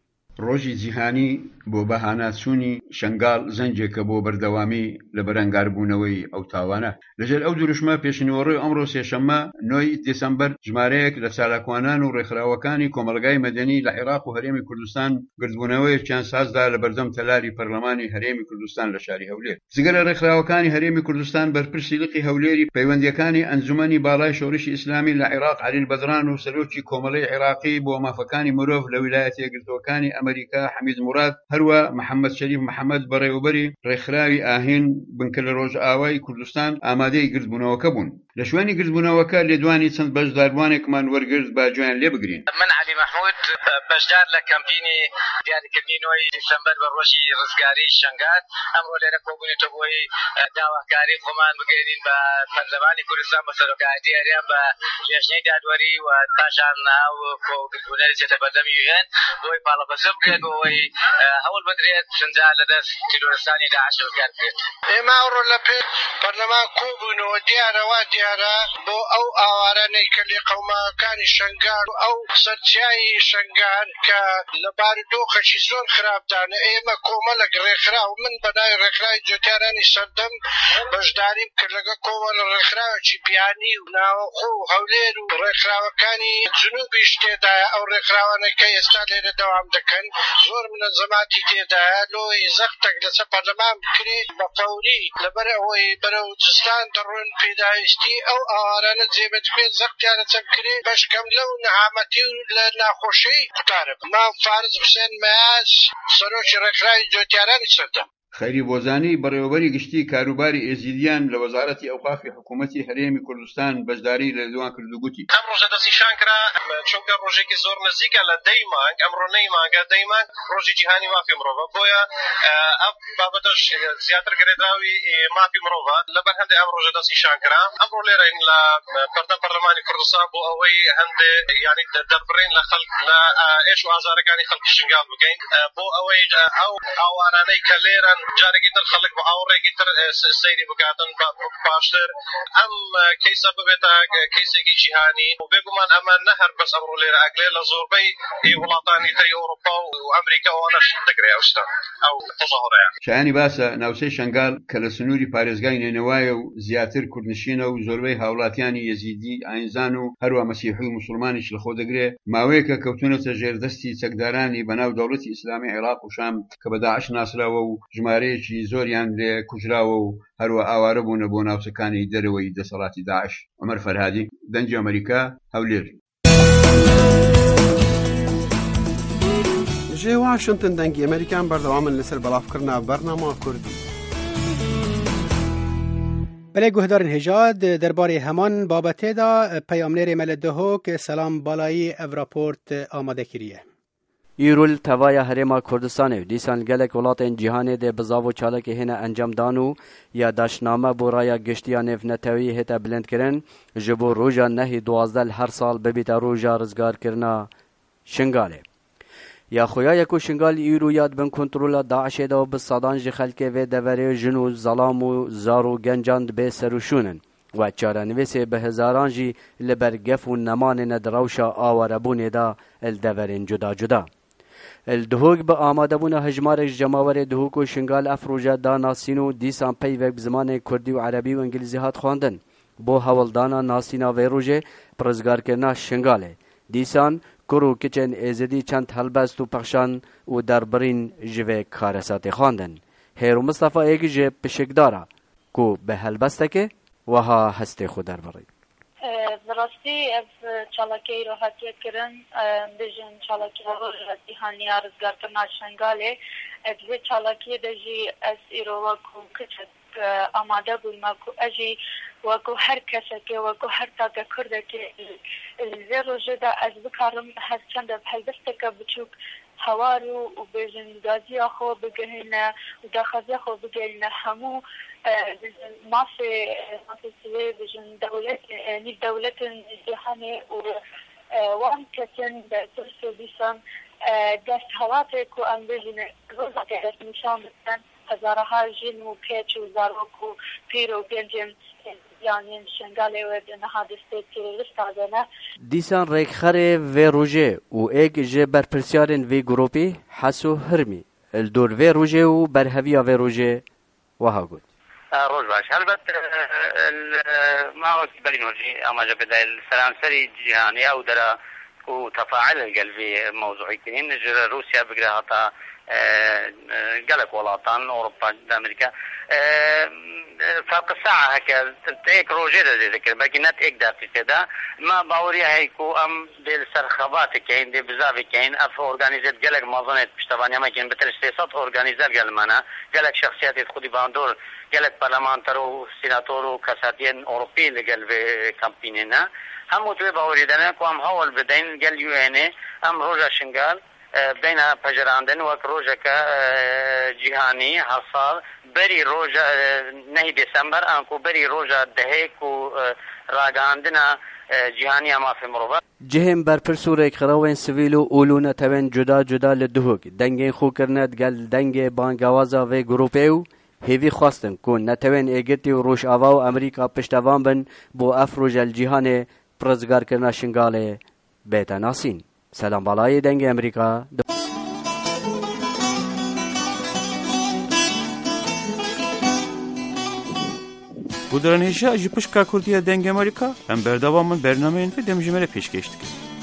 ڕۆژی جیهانی بۆ بەهاناچوونی شنگال زەنجێکە بۆ بەردەوامی لە بەرەنگاربوونەوەی ئەو تاوانە. لەژێر ئەو دوورشمە پێشنیوەڕۆی ئەمڕۆ سێشەممە نۆی دێسەمبەر ژمارەیەک لە چالاکوانان و ڕێکخراوەکانی کۆمەلگای مەدەنی لە عێراق و هەرێمی کوردستان گردبوونەوەیەکیان سازدا لە بەردەم تەلاری پەرلەمانی هەرێمی کوردستان لە شاری هەولێر. جگەرە ڕێکخراوەکانی هەرێمی کوردستان بەرپرسی لقی هەولێری پەیوەندیەکانی ئەنجومەنی باڵای شۆڕشی ئیسلامی لە عێراق عەلی بەدران و سەرۆکی کۆمەڵەی عێراقی بۆ مافەکانی مرۆڤ لە ویلایەتە یەکگرتووەکانی ئەمریکا حەمید موراد هەروە محەممەد شەریف محەممەد بەڕێوەبەری ڕێکخراوی ئاهین بنکە لە ڕۆژئاوای کوردستان ئامادەی گردبوونەوەکە بوون. لە شوێنی گردبوونەوەکە لێدوانی چەند بەشداروانێکمان وەرگرت با گوێیان لێ بگرین. من علی محمود بەشدار لە کەمپینی دیاریکردنی نۆی دیسەمبەر بە ڕۆژی ڕزگاری شنگار ئەمڕۆ لێرە کۆبوونێتە بۆی داواکاری خۆمان بگەێنین بە پەرلەمانی کوردستان بە سەرۆکایەتی هەرێم بە لێژنەی دادوەری و پاشان ناو کۆگردبوونەری چێتە بەردەمی یوێن بۆی پاڵەپەسە بکرێت بۆەوەی هەوڵ بدرێت شنجا لەدەست تیرۆرستانی داعش بکار بکرێت. ئێمە ئەوڕۆ لە پێ پەرلەمان کۆبوونەوە دیارەوە دیارە بۆ ئەو ئاوارانەی کە لێ قەوماکانی شنگار و ئەو سەرچایی شنگار کە لە بارودۆخەکی زۆر خراپدانە ئێمە کۆمەڵک ڕێکخرا و من بەناوی ڕێکخراوی جوتیارانی سەردەم بەشداریم کرد لەگە کۆمەڵە ڕێکخراوێکی بیانی و ناوەخۆ و هەولێر و ڕێکخراوەکانی جنوبیش تێدایە. ئەو ڕێکخراوانەی کە ئێستا لێرە دەوام دەکەن زۆر منەزەماتی تێدایە لۆی زەختێک لەسەر پەرلەمان بکرێت بە فەوری لەبەر ئەوەی بەرەو جستان دەڕۆن پێداویستی ئەو ئاوارانە جێبێت بێت زەختیانە چەند کرێت بەشکەم لەو نەهامەتی و لە ناخۆشی قوتارە. مام فارز حوسێن مەیاز سەرۆکی ڕێکخراوی جوتیارانی سەردەم. خەیری بۆزانی بەڕێوەبەری گشتی کاروباری ئێزیدیان لە وەزارەتی ئەوقافی حکوومەتی هەرێمی کوردستان بەشداری لە دوان کردوگوتی ئەم ڕۆژە دەستنیشان کرا چونکە ڕۆژێکی زۆر نزیکە لە دەی مانگ ئەمڕۆ نەی مانگە دەی مانگ ڕۆژی جیهانی مافی مرۆڤە بۆیە ئەم بابەتەش زیاتر گرێدراوی مافی مرۆڤە لەبەر هەندێک ئەم ڕۆژە دەستنیشان کرا. ئەمڕۆ لێرەین لە بەردەم پەرلەمانی کوردستان بۆ ئەوەی هەندێ یعنی دەربڕین لە خەڵک لە ئێش و ئازارەکانی خەڵکی شنگال بگەین بۆ ئەوەی ئەو ئاوارانەی کە لێرەن جارێکی تر خەڵک بە ئاوڕێکی تر سەیری بکاتن باشتر ئەم کەیسە ببێتە کەیسێکی جیهانی و بێگومان ئەمە نە هەر بەس ئەمڕۆ لێرە ئەگرێ لە زۆربەی وڵاتانی تری ئەوروپا و ئەمریکا ئەوانەش دەگرێت ئەو شتە ئەو تەظاهورەیە. شایانی باسە ناوچەی شنگال کە لە سنووری پارێزگای نێنەوایە و زیاتر کوردنشینە و زۆربەی هاوڵاتیانی یەزیدی ئاینزان و هەروە مەسیحی و موسڵمانیش لە خۆ دەگرێت ماوەیەکە کەوتونەتە ژێردەستی چەکدارانی بەناو دەوڵەتی ئیسلامی عێراق و شام کە بە داعش ناسراوە و ژمارەیەکی زۆریان لێ کوژراوە و هەروە ئاوارە بوونە بۆ ناوچەکانی دەرەوەی دەسەڵاتی داعش. عومەر فەرهادی دەنجی ئەمریکا هەولێر. جێ واشنتن دەنگی ئەمریکان بەردەوامن لەسەر بەڵافکردنا بەرنامە کوردی. بەلێ گوهدارن هێژاد دەربارەی هەمان بابەتێدا پەیامنێرێ مە لە دهۆک سەلام بالایی ئەڤ راپۆرت ئامادە کریە. ئیرول تەوایە هەرێما کوردستانê dîsan gelek welatên cîhanê dê bi zav û çalekê hêne encam dan û ya daşname bû raya giştiya nêvnetewî hête bilindkirin ji bo roja nehî duwazdeh her sal bibîte roja rizgarkirina Şingalê. Ya xoyayek û Şingal îro yad bin kontrola Daişê de û bi sadan ji xelkê vê deverê jin û zalam û zar û gencan dibê serûşûnin we çarenivîsê bi hizaran jî li ber gef û nemanê ne di rewşa awarebûnê da li deverên cuda cuda. الدهوک به آماده بوون هجمارک جماور دهوک و شنگال افروجه داناسین و دیسان پیوک زمان کردی و عربی و انگلیزی هات خواندن بو حوالدانا ناسینا ویروژه پرزگار کرنا شنگاله دیسان کرو کچن ازدی چند هلبست و پخشان و دربرین جوه کارسات خواندن هیرو مصطفی ایک جه پشکدارا کو به هلبسته وها هست خود دربری براستی از چالاکی رو حتیت کرن بجن چالاکی رو جهانی رزگار کرنا شنگاله از چالاکی دجی از ایرو وکو کچت آماده بودم وکو اجی وکو هر کسی که وکو هر تاگه کرده که زیرو جدا از بکارم هر چند بحلبسته که بچوک هوارو و بجن گازی خو بگهینه و داخزی خو بگهینه همو مافي مافي سوي بجن دولة ني دولة جهاني و وان كتن ترسو بيسان دست هواتك و ام بجن روزا كدست نشان بسن هزارها جن و كيش و زاروك و بيرو بينجم يعني شنغالي ودنا هذا ستيت تيرورست هذا دیسان ریکخره و روژه و ایگ جه برپرسیارن وی گروپی حسو هرمی الدور وی روژه و برهویا وی روژه وها گود روز باش البته ما وقت بلين وجهي اما جاب السلام سري جهاني او درا وتفاعل القلبي موضوعي كنين روسيا بقراها تا قالك ولاطان اوروبا امريكا فرق الساعه هكا تيك روجير ذكر باقي نات ايك دقيقه دا ما باوري هيكو ام ديال سرخبات كاين دي بزاف كاين اف اورغانيزيت قالك مازونيت بشتبانيا ما كاين بترسيسات اورغانيزال قال مانا قالك شخصيات خدي باندور قالك برلمانترو سيناتورو كاساتين اوروبي اللي قال في كامبينينا هم تو باوري دنا كوام هول بدين قال يو ان ام روجا شنغال بدينا بجراندن وك روجا جهاني حصل بري روجا نهي ديسمبر انكو بري روجا دهيكو راغاندنا جهاني ما في مروه جهم برپرسو ریکخراوین سویلو اولونه تون جدا جدا لدهوک دنگین خو کرند گل دنگ بانگوازا و گروپیو هیوی خواستن کن نتوین ایگتی و روش آوا و امریکا پشتوان بن بو افروج الجهان پرزگار کرنا شنگال بیتا ناسین سلام بالای دنگ امریکا بودران هیشه جی پشکا کردیه دنگ امریکا هم بردوام من برنامه این فی دمجمره پیش گشتک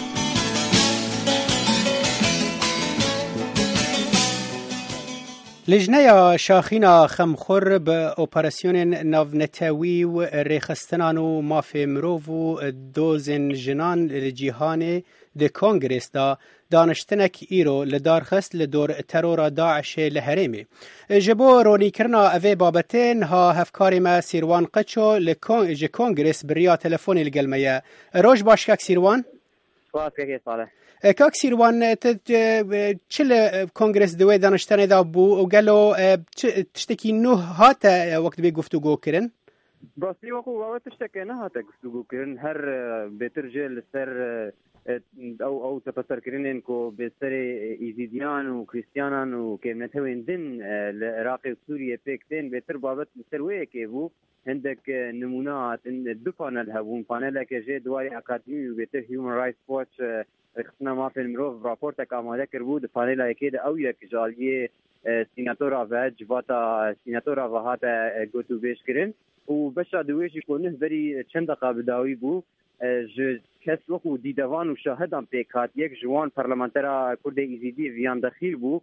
لجنه شاخینا خمخور به اپراسیون ناونتوی و ریخستنان و مافی مروف و دوزن جنان لجیهان ده کنگریس دا دانشتنک ایرو لدارخست لدور ترور داعش لحريمي جبو روني كرنا اوه بابتين ها هفكاري ما سيروان قچو لكون جي كونغرس بريا تلفوني القلمية روش باش كاك سيروان سوات كاكي صالح كاك سيروان چل كونغرس دوي دانشتنه دا بو وقالو تشتكي نو هاتا وقت بي گفتگو كرن براسلي وقو وقت تشتكي نو هاتا گفتگو كرن هر بترجل سر او او تفسر كرينين كو بسري ايزيديان وكريستيانان وكيمنتوين دين العراق وسوريا بيكتين بتر بابت سرويه كيبو عندك نمونات ان دو بانل هبون بانل كجي دواري اكاديمي وبتر هيومن رايتس واتش خصنا ما في المروف رابورتك اماده كربو بانل هيك او يك جاليه سيناتورا فاج فاتا سيناتورا فهاتا جوتو بيش كرين وبشا دويش يكون بري چند دقه بداوي بو ج کس وقو دیدوان و شاهدان پیکات یک جوان پارلمانترا کرد ایزیدی ویان دخیل بو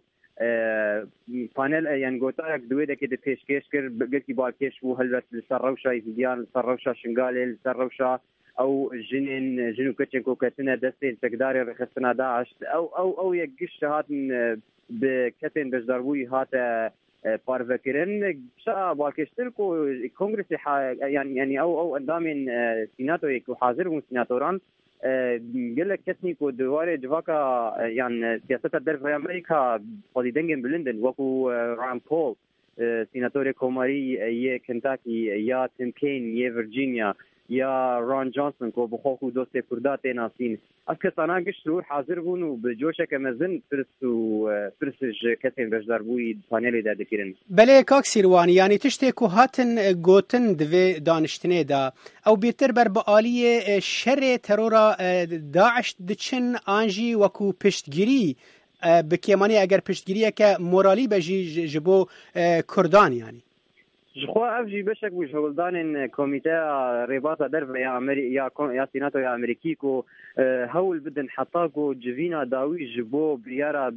پانل یان گوتارک دوی دکه د پیشکش کر گلکی بالکش بو هلبت لسر روشا ایزیدیان لسر روشا شنگاله لسر روشا او جنين جنو كتشن كو كتنا دستين تقداري رخصنا داعش او او او يقش هاتن بكتن دجدربوي هات بارفكرن شا بالكشتر كو كونغرس يعني يعني او او اندامين سيناتو يكو حاضر مو سيناتوران قال لك كتني كو دواري جواكا يعني سياسه الدرب في امريكا قضي دنجن بلندن وكو رام بول سيناتوري كوماري يا كنتاكي يا تيم كين يا فيرجينيا يا ران جونسون كو بخوخو دوستي كردات ناسين اسكسانا قشرو حاضر بونو بجوشه كمزن فرسو فرسج كتن بجدربوي بانيلي دا دكيرن بله كاك سيرواني يعني تشتكو هاتن گوتن دوي دانشتنه دا او بيتر بر بآلية شر ترورا داعش دچن آنجي وكو پشتگیری بكيماني اگر پشتگیری که مورالی بجي جبو كردان يعني جخوا افجي بشك بشغلدان كوميتي رباطه درب يا امري يا يا سيناتو يا امريكيكو هول بدن حطاكو جفينا داوي جبو بريارا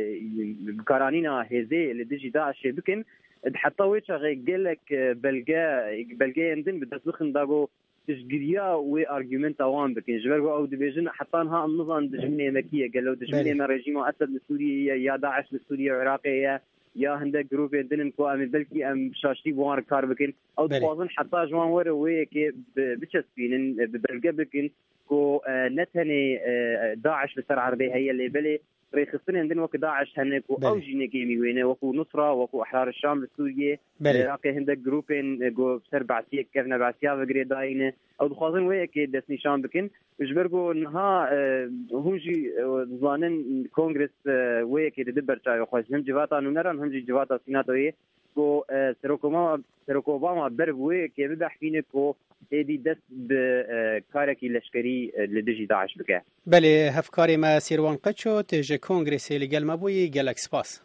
بكارانينا هزي اللي ديجي داعش بكن حطاوي شغي قال لك بلقا بلقا يندن بدس بخن داغو تشجريا وارجيومنت اوان بكن جبرو او ديفيجن حطانها النظام دجمنه مكيه قالوا دجمنه من رجيم اسد السوري يا داعش السوري العراقيه يا هندك جروب يدنن كو ام بلكي ام شاشتي بوار كار بكن او توازن حتى جوان ور ويك بتشسبين ببلقى بكن كو نتني داعش بسر عربي هي اللي بلي ريخصن عندنا وك داعش هنك او جيني كيمي وين وكو نصره وكو احرار الشام السوريه العراق هندك جروبين جو بسر بعثيه كرنا بعثيه وغير داينه او دخوازن ويك دس نشان بكن جبرجو انها هوجي ظانن كونغرس ويك دبر تاع خوش هم جواتا نران هم جواتا سيناتوي کو سرکوما سرکوباما بربوی که ببحثینه کو هدی دست به کارکی لشکری لدجی داعش بکه. بله هفکاری ما سیروان قچو تیجه کنگرسی لگل مبوی گلک سپاس.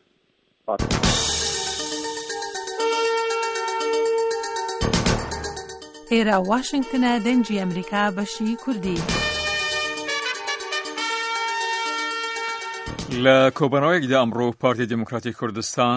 ئێرە واشنگتنە دەنجی ئەمریکا بەشی کوردی. لە کۆبنەوەیەکدا ئەمڕۆ پارتی دموکراتی کوردستان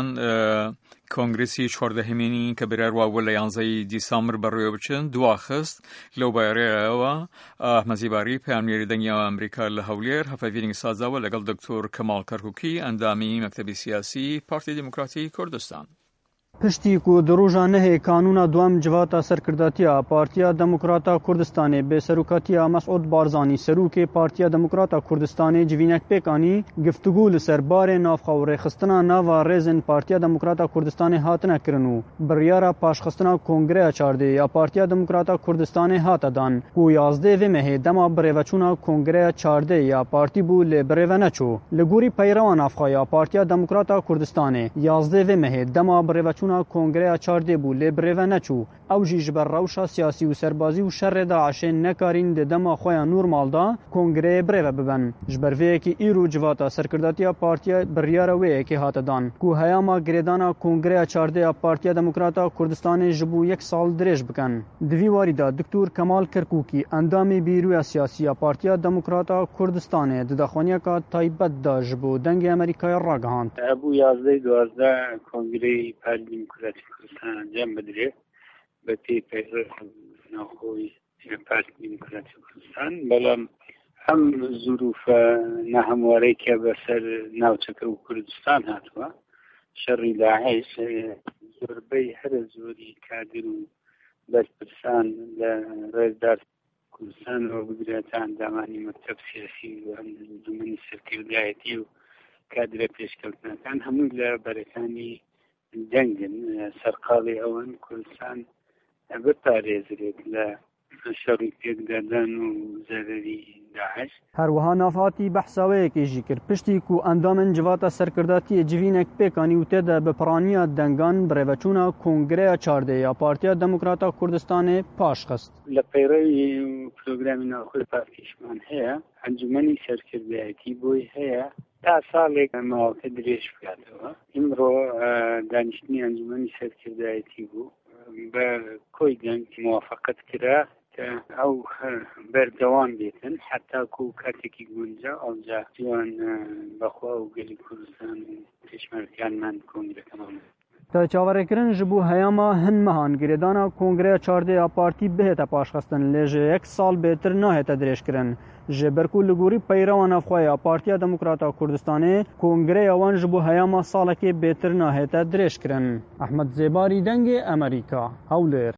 کۆنگرسی چواردەهەمینی کە بەرەرواوە لە یانزەی دیسامبر بەڕێوە بچن دواخست لەو بایڕێەوە ئەحمەدی پەیامنێری دەنگی ئەمریکا لە هەولێر هەفەڤینگ سازاوە لەگەڵ دکتۆر کەماڵ کەرکووکی ئەندامی مەکتەبی سیاسی پارتی دموکراتی کوردستان. پشتی کو دروژان نه قانونا دوام جواتا سرکرداتیا پارتیا دموکراتا کوردستان به سروکاتیا مسعود بارزانی سروک پارتیا دموکراتا کوردستان جوینک پکانی گفتگو لسر بار نافخور خستنا ناوا رزن پارتیا دموکراتا کوردستان هاتنه کرنو بریارا پاش خستنا کنگره چارده یا پارتیا دموکراتا کوردستان هاتدان کو یازده و مه دما بریوچونا کنگره چارده یا پارتی بو لبریونچو لګوري پیروان افخایا پارتیا دموکراتا کوردستان یازده و مه دما بریوچونا کنگره چارده بو لبریو نچو او جیج بر روشا سیاسی و سربازی و شر داعش نکارین د دما خویا نورمال دا کنگره بریو ببن جبروی کی ایرو جواتا سرکرداتیا پارتیا بریاروی کی هاتدان کو هیاما گریدانا کنگره چارده پارتیا دموکراتا کوردستان جبو یک سال درش بکن دوی واریدا دکتور کمال کرکوکی اندامی بیرو سیاسی پارتیا دموکراتا کوردستان د دخونیا کا تایبت دا جبو دنگ امریکای راگهاند ابو یازده دوازده کنگره پارتی دموکراتی کوردستان انجام بدره به پی پیرو نخوی پارتی دموکراتی کوردستان بلام هم ظروف نهمواری که بسر ناوچک و کوردستان هاتوا شر داعش زوربی هر زوری کادر و برپرسان لرزدار کوردستان و بگراتان دامانی مکتب سیاسی و انجمنی سرکردایەتی و کادرە پێشکەوتنەکان هەمووی لە بەرەکانی جەنگن سەرقاڵی ئەوان کوردستان بپارێزرێت لە شەڕی پێکدادان و زەرەری داعش. هەروەها نافهاتی بەحساوەیەکێژی کرد پشتی کو ئەندامن جواتە سەرکرداتی جوینێک پێکانی و تێدا بەپڕانیە دەنگان بڕێوەچوونە کۆنگرەیە چاردەیە پارتیا دموکراتا کوردستانê پاشخست. لە پەیڕەوی پرۆگرامی ناوخۆی پارتیشمان هەیە ئەنجومەنی سەرکردایەتی بۆی هەیە تا ساڵێک ماوەکە درێژ بکاتەوە. ئیمڕۆ دانیشتنی ئەنجومەنی سەرکردایەتی بوو بە کۆی دەنگ موافقت کرا کە ئەو بەردەوام بێتن حتاکو و کاتێکی گونجا ئەوجا جوان بەخوا و گەلی کوردستان و پێشمەرگەکانمان کۆنگرەکەمان تا چاوەڕێکردن ji bo heyama hin mehan girêdana Kongreya çardeya partî bihête paşxistin lê ji yek sal bêtir nahête dirêjkirin. Ji ber ku li gorî peyrawan xwe Partiya Demokrata Kurdistanê Kongreya wan ji bo heyama salekê bêtir nahête dirêjkirin. Ehmed Zêbarî dengê Amerîka Hewlêr.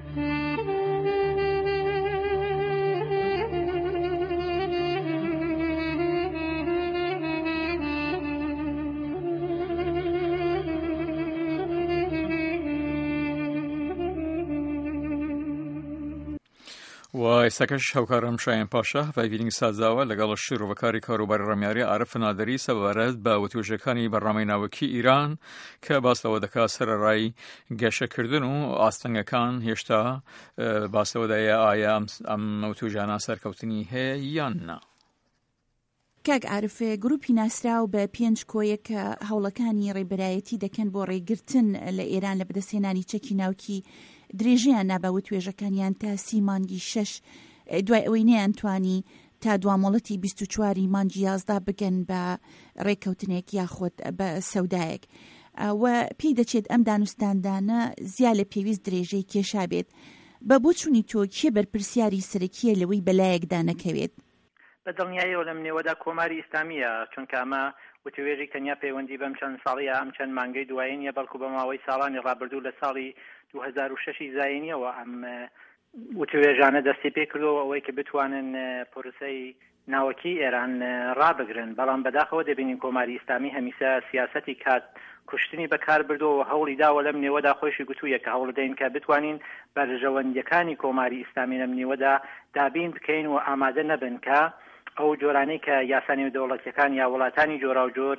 و ئێستاکەش هەوکارم شایان پاشا هەفاویرینگ سازاوە لەگەڵ شیرۆڤەکاری کاروباری ڕەمیاری عارف نادەری سەبارەت بە وتوێژەکانی بەڕامەی ناوەکی ئیران کە باسەوە دەکا سەرەڕای گەشەکردن و ئاستەنگەکان هێشتا باسەوەدایە ئایا ئەم وتوێژانە سەرکەوتنی هەیە یان نا. کاک عارف گروپی ناسراو بە پێنج کۆیەک هەوڵەکانی ڕێبەرایەتی دەکەن بۆ ڕێگرتن لە ئێران لە بەدەستهێنانی چەکی ناوکی درێژیان ناباوە توێژەکانیان تا سی مانگی شەش دوای ئەوەی نەیانتوانی تا دوامۆڵەتی بیست و چواری مانگی یازدا بگەن بە ڕێککەوتنێک یاخۆت بە سەودایەک و پێی دەچێت ئەم دانوستاندانە زیاد لە پێویست درێژەی کێشا بێت بە بۆ چوونی تۆ کێ بەرپرسیاری سەرەکیە لەوەی بەلایەکدا نەکەوێت. بە دڵنیاییەوە لەم نێوەدا کۆماری ئیسلامیە چونکە ئەمە وتوێژی تەنیا پەیوەندی بەم چەند ساڵیە ئەم چەند مانگەی دوایینە بەڵکو بە ماوەی ساڵانی ڕابردوو لە ساڵی دو هزار و شەشی زاینیەوە ئەم وتوێژانە دەستی پێ کردەوە ئەوەی کە بتوانن پرۆسەی ناوەکی ئێران ڕابگرن بەڵام بەداخەوە دەبینین کۆماری ئیسلامی هەمیشە سیاسەتی کات کوشتنی بەکار بردەوە هەوڵی داوە لەم نێوەدا خۆشی گوتوویە کە هەوڵ دەین کە بتوانین بەرژەوەندیەکانی کۆماری ئیسلامی لەم نێوەدا دابین بکەین و ئامادە نەبن کە ئەو جۆرانەی کە یاسانی دەوڵەتیەکان یا وڵاتانی جۆرا و جۆر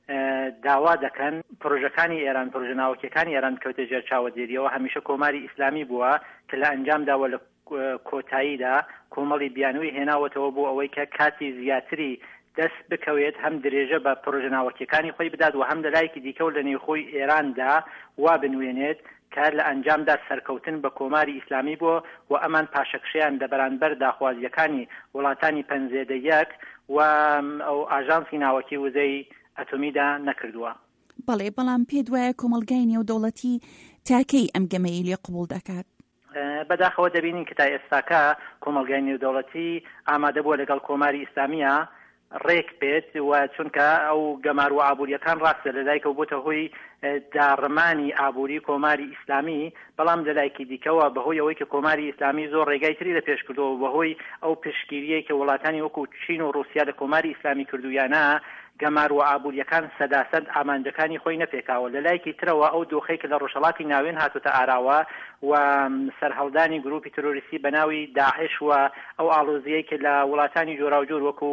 داوا دەکەن پرۆژەکانی ئێران پرۆژە ناوەکیەکانی ئێران کەوتە ژێر چاوەدێریەوە هەمیشە کۆماری ئیسلامی بووە کە لە ئەنجامداوە لە کۆتاییدا کۆمەڵی بیانووی هێناوەتەوە بۆ ئەوەی کە کاتی زیاتری دەست بکەوێت هەم درێژە بە پرۆژە ناوەکیەکانی خۆی بدات و هەم لە لایەکی دیکە و لە نێوخۆی ئێراندا وا بنوێنێت کار لە ئەنجامدا سەرکەوتن بە کۆماری ئیسلامی بووە و ئەمان پاشەکشیان لە بەرانبەر داخوازیەکانی وڵاتانی پەنجێدە یەک و ئەو ئاژانسی ناوەکی وزەی ئەتۆمیدا نەکردووە. بەڵێ بەڵام پێ دوایە کۆمەلگای نێودەوڵەتی تاکەی ئەم گەمەی لێ قبول دەکات. بەداخەوە دەبینین کە تا ئێستاکە کۆمەلگای نێودەوڵەتی ئامادە بووە لەگەڵ کۆماری ئیسلامیە ڕێک بێت و چونکە ئەو گەمار و ئابوووریەکان ڕاستە لەلایکە بۆتە هۆی داڕمانی ئابووری کۆماری ئیسلامی بەڵام لەلایکی دیکەوە بەهۆی ئەوەی کە کۆماری ئیسلامی زۆر ڕێگای تری لە پێش کردەوە بەهۆی ئەو پشگیریەی کە وڵاتانی وەکو چین و رووسیا لە کۆماری ئیسلامی کردویانە گەمار و ئابوووریەکان سەداسەد ئامانجەکانی خۆی نەپێکاوە لەلایکی ترەوە ئەو دۆخەی کە لە ڕۆژهەڵاتی ناوێن هاتوتە ئاراوە و سەرهەڵدانی گروپی تۆرۆریستی بەناوی داعش و ئەو ئاڵۆزیەی کە لە وڵاتانی جۆراوجۆر وەکو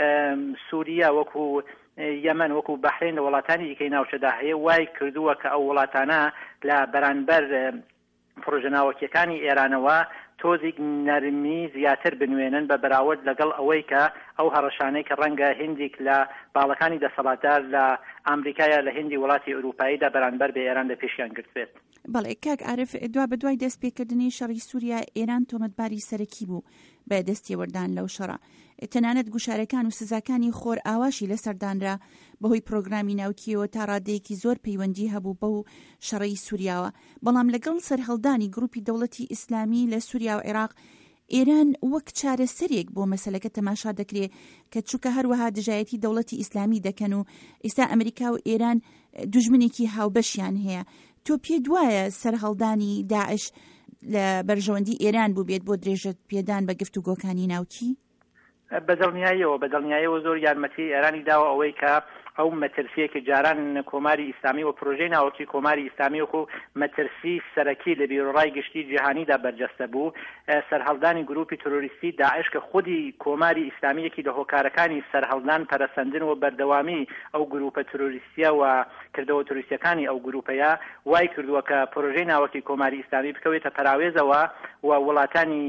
سووریا وەکو یەمەن وەکو بەحرین لە وڵاتانی دیکەی ناوچەدا هەیە وای کردووە کە ئەو وڵاتانە لە بەرانبەر پرۆژە ناوەکیەکانی ئێرانەوە تۆزێک نەرمی زیاتر بنوێنن بە بەراورد لەگەڵ ئەوەی کە ئەو هەڕەشانەی کە ڕەنگە هندێک لە باڵەکانی دەسەڵاتدار لە ئەمریکایە لە هندی وڵاتی ئەوروپاییدا بەرانبەر بە ئێران لە پێشیان گرتوێت. بەڵێ کاک عارف دوا بە دوای دەستپێکردنی شەڕی سووریا ئێران تۆمەتباری سەرەکی بوو بە دەستێوەردان لەو شەڕە تەنانەت گوشارەکان و سزاکانی خۆر ئاواشی لەسەردانرا بەهۆی پرۆگرامی ناوکیەوە تا ڕادەیەکی زۆر پەیوەندی هەبوو بەو شەڕی سووریاوە بەڵام لەگەڵ سەرهەڵدانی گروپی دەوڵەتی ئیسلامی لە سووریا و عێراق ئێران وەک چارەسەرێک بۆ مەسەلەکە تەماشا دەکرێت کە چووکە هەروەها دژایەتی دەوڵەتی ئیسلامی دەکەن و ئێستا ئەمریکا و ئێران دوژمنێکی هاوبەشیان هەیە تۆ پێ دوایە سەرهەڵدانی داعش لە بەرژەوەندی ئێران بوو بێت بۆ درێژە پێدان بە گفتوگۆکانی ناوکی؟ بەدڵنیاییەوە بەدڵنیاییەوە زۆر یارمەتی ئێرانی داوە ئەوەی کە ئەو مەترسیەکە جاران کۆماری ئیسلامی و پرۆژەی ناوەکی کۆماری ئیسلامی وەکو مەترسی سەرەکی لە بیرۆڕای گشتی جیهانیدا بەرجەستە بوو سەرهەڵدانی گروپی تۆرۆریستی داعش کە خودی کۆماری ئیسلامیەکی لە هۆکارەکانی سەرهەڵدان پەرەسەندن و بەردەوامی ئەو گروپە تۆرۆریستیە و کردەوە تۆریستیەکانی ئەو گروپەیە وای کردووە کە پرۆژەی ناوەکی کۆماری ئیسلامی بکەوێتە پەراوێزەوە و وڵاتانی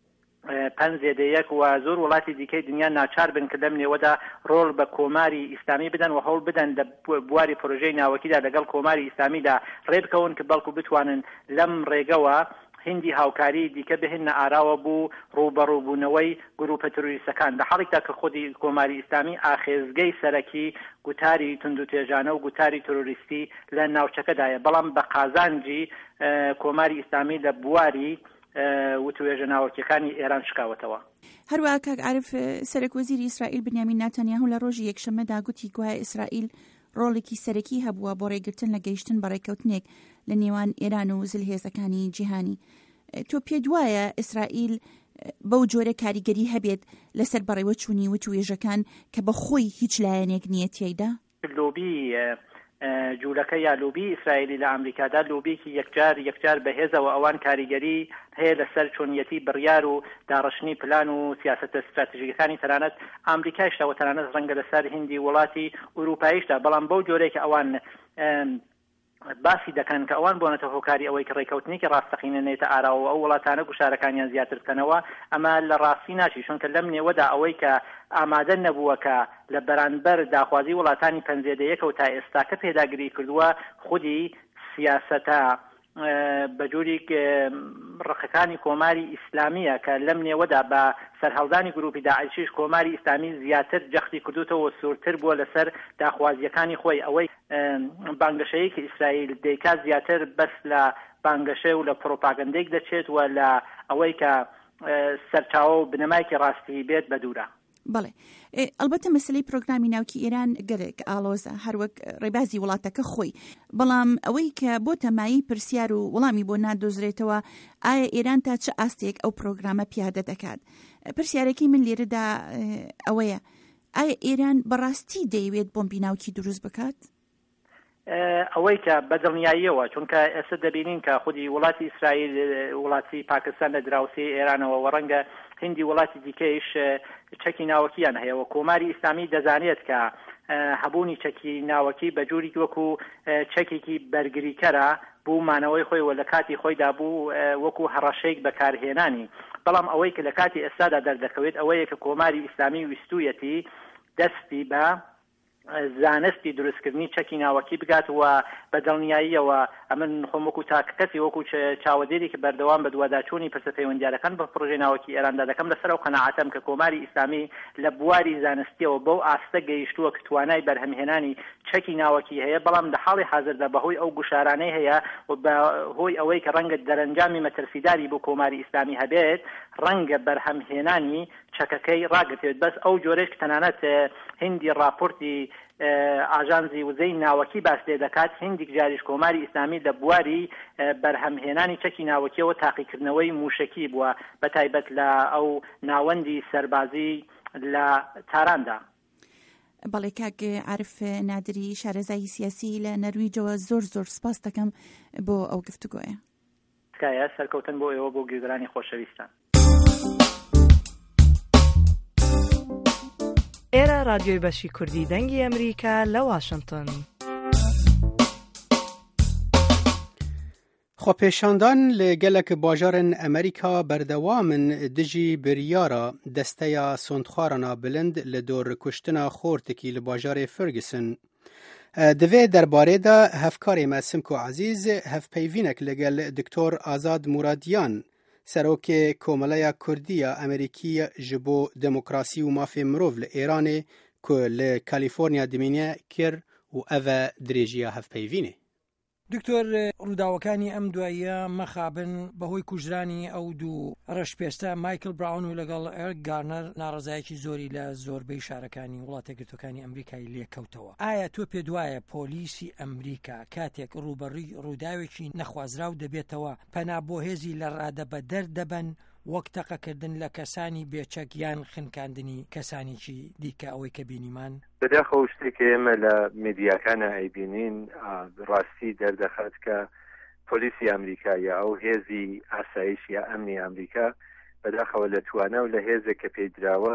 پەنجێدە یەک و زۆر وڵاتی دیکەی دنیا ناچار بن کە لەم نێوەدا ڕۆڵ بە کۆماری ئیسلامی بدەن و هەوڵ بدەن لە بواری پرۆژەی ناوەکیدا لەگەڵ کۆماری ئیسلامیدا ڕێبکەون کە بەڵکو بتوانن لەم ڕێگەوە هندی هاوکاری دیکە بهێنە ئاراوە بوو ڕوبەڕووبوونەوەی گروپە تۆریستەکان لە حاڵێکدا کە خودی کۆماری ئیسلامی ئاخێزگەی سەرەکی گوتاری توندوتێژانە و گوتاری تۆرۆریستی لە ناوچەکەدایە بەڵام بە قازانجی کۆماری ئیسلامی لە بواری وتوێژە ناوەکیەکانی ئێران شکاوەتەوە. هەروەها کاک عارف سەرۆکوەزیری ئیسرائیل بنیامین ناتانیاهو لە ڕۆژی یەکشەممەدا گوتی گوایە ئیسرائیل ڕۆڵێکی سەرەکی هەبووە بۆ ڕێگرتن لە گەیشتن بە ڕێکەوتنێک لە نێوان ئێران و زلهێزەکانی جیهانی. تۆ پێ دوایە ئیسرائیل بەو جۆرە کاریگەری هەبێت لەسەر بەڕێوە چوونی وتوێژەکان کە بە خۆی هیچ لایەنێک نییە تێیدا؟ لۆبی جوولەکە یا لۆبی ئیسرائیلی لە ئەمریکادا لۆبیکی یەکجار یەکجار بەهێزەوە ئەوان کاریگەری هەیە لەسەر چۆنیەتی بڕیار و داڕشنی پلان و سیاسەتە استراتیژیەکانی تەنانەت ئەمریکایشدا و تەنانەت ڕەنگە لەسەر هندی وڵاتی ئوروپاییشدا بەڵام بەو جۆرێک ئەوان باسی دەکەن کە ئەوان بۆنەتە هۆکاری ئەوەی کە ڕێکەوتنێکی ڕاستەقینەنێتە ئاراوە ئەو وڵاتانە گوشارەکانیان زیاتر بکەنەوە ئەمە لە ڕاستی ناچی چونکە لەم نێوەدا ئەوەی کە ئامادە نەبووە کە لە بەرانبەر داخوازی وڵاتانی پەنجێدە یەک و تا ئێستاکە پێداگیری کردووە خودی سیاسەتە بەجووری ڕقەکانی کۆماری ئیسلامیە کە لەم نێوەدا بە سەرهەڵدانی گروپی داعشیش کۆماری ئیسلامی زیاتر جەختی کردوتەوە سوورتر بووە لەسەر داخوازیەکانی خۆی ئەوەی بانگەشەیەکی ئیسرائیل دەیکات زیاتر بەس لە بانگەشە و لە پرۆپاگەندێک دەچێت و لە ئەوەی کە سەرچاوە و بنەمایکی ڕاستی بێت بە دوورە. بەڵێ ئەلبەتە مەسلەی پرۆگرامی ناوکی ئێران گەلێک ئالۆزە هەروەک ڕێبازی وڵاتەکە خۆی بەڵام ئەوەی کە بۆ تەمایی پرسیار و وەڵامی بۆ نادۆزرێتەوە ئایا ئێران تا چه ئاستێک ئەو پرۆگرامە پیادە دەکات پرسیارەکەی من لێرەدا ئەوەیە ئایا ئێران بەڕاستی دەیەوێت بۆمبی ناوکی دروست بکات؟ ئەوەی کە بەدڵنیاییەوە چونکە ئێستا دەبینین کە خودی وڵاتی ئیسرائیل وڵاتی پاکستان لە دراوسی ئێرانەوە و ڕەنگە هندی وڵاتی دیکەیش چەکی ناوەکییان هەیە و کۆماری ئیسلامی دەزانێت کە هەبوونی چەکی ناوەکی بە جووری وەکو چەکێکی بەرگریکەرە بوو مانەوەی خۆی و لە کاتی خۆیدا بوو وەکو هەڕەشەیەک بەکارهێنانی. بەڵام ئەوەی کە لە کاتی ئێستادا دەردەکەوێت ئەوەیە کە کۆماری ئیسلامی ویستویەتی دەستی بە زانستی دروستکردنی چەکی ناوەکی بگات و بە دڵنیاییەوە ئەمن خۆم وەکو تاکەکەسی وەکو چاوەدێری کە بەردەوام بە دوواداچوونی پرسە پەیوەندیارەکان بە پرۆژەی ناوەکی ئێراندا دەکەم لەسەر ئەو قەناعەتم کە کۆماری ئیسلامی لە بواری زانستیەوە بەو ئاستە گەیشتووە کە توانای بەرهەمهێنانی چەکی ناوەکی هەیە، بەڵام لە حاڵی حاضردا بەهۆی ئەو گوشارانەی هەیە و بەهۆی ئەوەی کە ڕەنگە دەرەنجامی مەترسیداری بۆ کۆماری ئیسلامی هەبێت ڕەنگە بەرهەمهێنانی چەکەکەی ڕاگرتوێت. بەس ئەو جۆرەش کە تەنانەت هندی راپۆرتی ئاژانزی وزەی ناوەکی باس لێ دەکات، هندێک جاریش کۆماری ئیسلامی لە بواری بەرهەمهێنانی چەکی ناوەکیەوە تاقیکردنەوەی موشکی بووە بە تایبەت لە ئەو ناوەندی سەربازی لە تاراندا. بەڵێ کاک عارف نادری شارەزایی سیاسی لە نەرویجەوە زۆر زۆر سپاس دەکەم بۆ ئەو گفتوگۆیە. تکایە سەرکەوتن بۆ ئێوە بۆ گوێگرانی خۆشەویستان. ئێرە رادیۆی بەشی کوردی دەنگی ئەمریکا لە واشنگتن. خۆپێشاندان لە گەلک باژارن ئەمریکا بەردەوامن دژی بریارە دەستەیە سۆندخوارانە بلند لە دۆڕکوشتنا خۆرتێکی لە باژارێ فەرگسن. دوێ دەربارەیدا هەفکارێ مە سمکو عەزیز هەفپەیڤینێک لەگەل دکتۆر ئازاد مورادیان سەرۆکێ کۆمەلەیە کوردیە ئەمریکی ji bo demokrasî û mafê mirov li Îranê ku li Kalîforniya dimîne kir û ev e dirêjiya hevpeyvînê. دکتۆر ڕووداوەکانی ئەم دواییە مەخابن بەهۆی کوژرانی ئەو دوو ڕەشپێستە مایکل براون و لەگەڵ ئێرک گارنەر ناڕزایەکی زۆری لە زۆربەی شارەکانی وڵاتە گرتوەکانی ئەمریکای لێکەوتەوە. ئایا تۆ پێ دوایە پۆلیسی ئەمریکا کاتێک ڕوبەڕووی ڕووداوێکی نەخوازراو دەبێتەوە پەنا بۆ هێزی لە ڕادە بە دەردەبەن وەک تەقەکردن لە کەسانی بێچەک یان خنکاندنی کەسانێکی دیکە ئەوەی کە بینیمان؟ بەداخەوە شتێکی ئێمە لە میدیاکانە ئەیبینین ڕاستی دەردەخات کە پۆلیسی ئەمریکایە ئەو هێزی ئاسایش یا ئەمنی ئەمریکا بەداخەوە لە توانە و لە هێزێک کە پێدراوە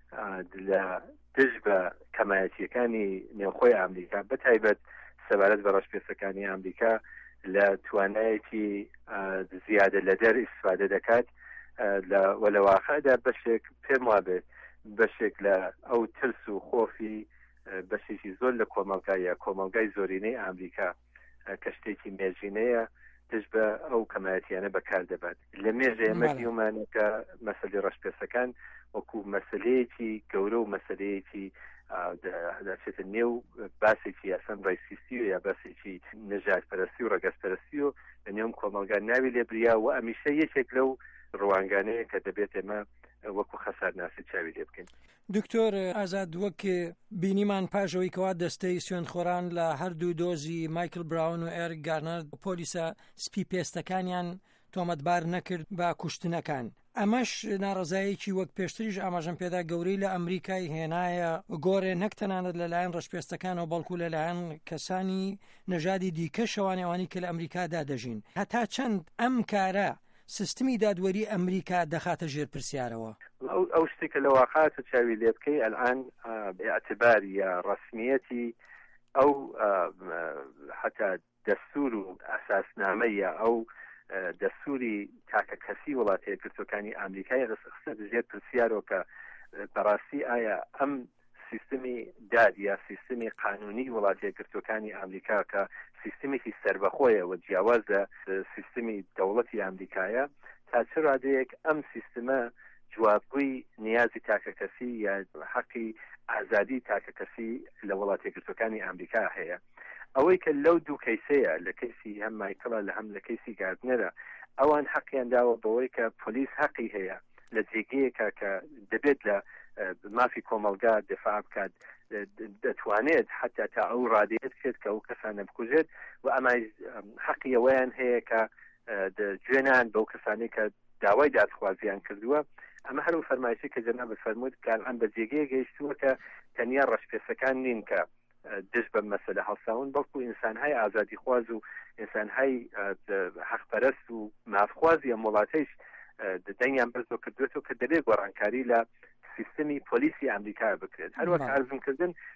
لە دژ بە کەمایەتیەکانی نێوخۆی ئەمریکا بەتایبەت سەبارەت بە ڕەشپێستەکانی ئەمریکا لە توانایەکی زیادە لە دەر ئیسفادە دەکات وە لە واقعدا بەشێک پێم وابێت بەشێک لە ئەو ترس و خۆفی بەشێکی زۆر لە کۆمەلگایە کۆمەلگای زۆرینەی ئەمریکا کە شتێکی مێژینەیە دژ بە ئەو کەمایەتیانە بەکار دەبات. لە مێژە ئێمە دیومانەکە مەسەلەی ڕەشپێستەکان وەکو مەسەلەیەکی گەورە و مەسەلەیەکی دەچێتە نێو باسێکی یاسەن ڕایسیستی و یا باسێکی نەژادپەرستی و ڕەگەزپەرستی و لە نێوم کۆمەلگا ناوی لێبریا و ئەمیشە یەکێک لەو ڕوانگانەیە کە دەبێت ئێمە وەکو خەسارناسی چاوی لێ بکەین. دکتۆر ئازاد وەک بینیمان پاژەوەی کەوا دەستەی سوێندخۆران لە هەردوو دۆزی مایکل براون و ئێرک گارنەر پۆلیسە سپی پێستەکانیان تۆمەتبار نەکرد بە کوشتنەکان. ئەمەش ناڕزایەکی وەک پێشتریش ئاماژەم پێدا گەورەی لە ئەمریکای هێنایە گۆڕێ نەک تەنانەت لەلایەن ڕەشپێستەکانەوە بەڵکو لەلایەن کەسانی نەژادی دیکە شەوانی ئەوانی کە لە ئەمریکادا دەژین. هەتا چەند ئەم کارە سیستمی دادوەری ئەمریکا دەخاتە ژێر پرسیارەوە؟ ئەو شتێکە لە واقعات و چاوی لێ بکەی ئەلان باعتبار یا ڕسمیەتی ئەو حتا دەستور و ئەساسنامە یا ئەو دەستوری تاکە کەسی وڵاتەیە گرتوەکانی ئەمریکای ڕسەخسە بژێر پرسیارەوە کە بەڕاستی ئایا ئەم سیستمی داد یا سیستمی قانونی وڵاتیە گرتوەکانی ئەمریکا کە سیستمێکی سربەخۆیە و جیاواز لە سیستمی دەوڵەتی ئەمریکایە تا چ ڕادەیەک ئەم سیستمە جوابگوی نیازی تاکە کەسی یا حەقی ئازادی تاکە کەسی لە وڵاتیە گرتوەکانی ئەمریکا هەیە. ئەوەی کە لەو دوو کەیسەیە لە کەیسی هەم مایکڵە لە هەم لە کەیسی گاردنەرە ئەوان حەقیان داوە بەوەی کە پۆلیس حەقی هەیە لە جێگەیەکە کە دەبێت لە مافی کۆمەلگا دفاع بکات دەتوانێت حتا تا ئەو ڕادێت کرد کە ئەو کەسانە بکوژێت و ئەمە حەقی ئەوەیان هەیە کە گوێنان بەو کەسانی کە داوای دادخوازیان کردووە. ئەمە هەرو فەرمایشی کە جەناب فەرمووت کار ئەم بە جێگەیە گەیشتووە کە تەنیا ڕەشپێستەکان نین کە دش بە مەسەلە هەڵساون بەڵکو ئینسانهای ئازادی خواز و ئینسانهای حەقپەرست و مافخوازی ئەم وڵاتەیش دەنگیان بەرزۆ کردوێتەوە کە دەبێت گۆڕانکاری لە سیستمی پۆلیسی ئەمریکا بکرێت. هەروەک ئارزومکردن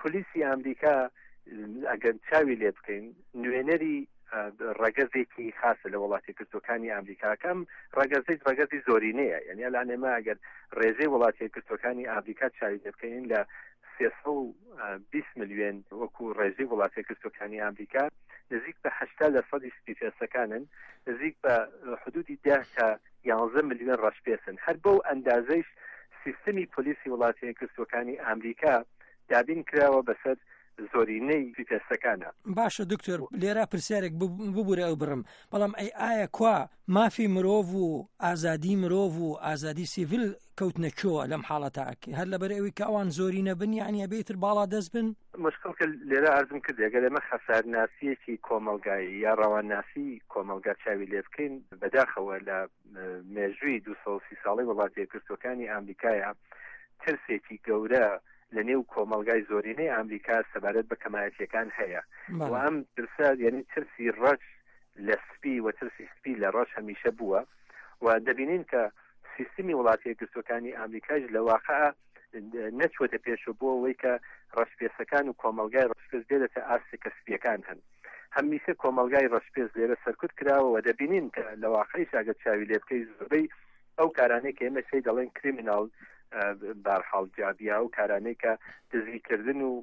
پلیسی ئەمریکا ئەگەر چاوی لێ بکەین نوێنەری ڕەگەزێکی خاصە لە وڵاتی کردستوەکانی ئەمریکاکەم ڕەگەزێک ڕەگەزی زۆرینەیە یعنی ئەلان ئێمە ئەگەر ڕێژەی وڵاتی کردستوەکانی ئەمریکا چاوی لێ بکەین لە سێسە و بیست ملیۆن وەکو ڕێژەی وڵاتی کردستوەکانی ئەمریکا نزیک بە هەشتا لە سەدی سپیپێسەکانن نزیک بە حدودی ده تا یانزە ملیۆن ڕەشپێسن هەر بەو ئەندازەیش سیستمی پلیسی وڵاتی کردستوەکانی ئەمریکا دابین کراوە بەسەر زۆرینەی پیتەسەکانە. باشە دکتۆر لێرە پرسیارێک ببوورە ئەو بڕم بەڵام ئەی ئایا کوا مافی مرۆڤ و ئازادی مرۆڤ و ئازادی سیڤیل کەوتنە چۆوە لەم حاڵەتەکە هەر لەبەر ئەوەی کە ئەوان زۆرینە بن یعنی ئەبێتر باڵا دەست بن مشکڵکە لێرە ئەرزم کرد ئەگەر ئێمە خەسارناسیەکی کۆمەلگایی یا ڕەوانناسی کۆمەلگا چاوی لێ بکەین بەداخەوە لە مێژووی دو سەد و سی ساڵی وڵاتی کردستوەکانی ئەمریکایە ترسێکی گەورە لە نێو کۆمەلگای زۆرینەی ئەمریکا سەبارەت بە کەمایەتیەکان هەیە و ئەم ترسە یعنی ترسی ڕەش لە سپی و ترسی سپی لە ڕەش هەمیشە بووە و دەبینین کە سیستمی وڵاتی کردستوەکانی ئەمریکاش لە واقع نەچوەتە پێشەوە بۆ ئەوەی کە ڕەشپێسەکان و کۆمەلگای ڕەشپێس بێتە ئاسی کەسپیەکان هەن هەمیشە کۆمەلگای ڕەشپێس لێرە سەرکوت کراوە و دەبینین کە لە واقعیش ئەگەر چاوی لێ بکەی زۆربەی ئەو کارانەی کە ئێمە سەی دەڵێن کریمیناڵ بارحاڵ جابیا و کارانەی کە دزیکردن و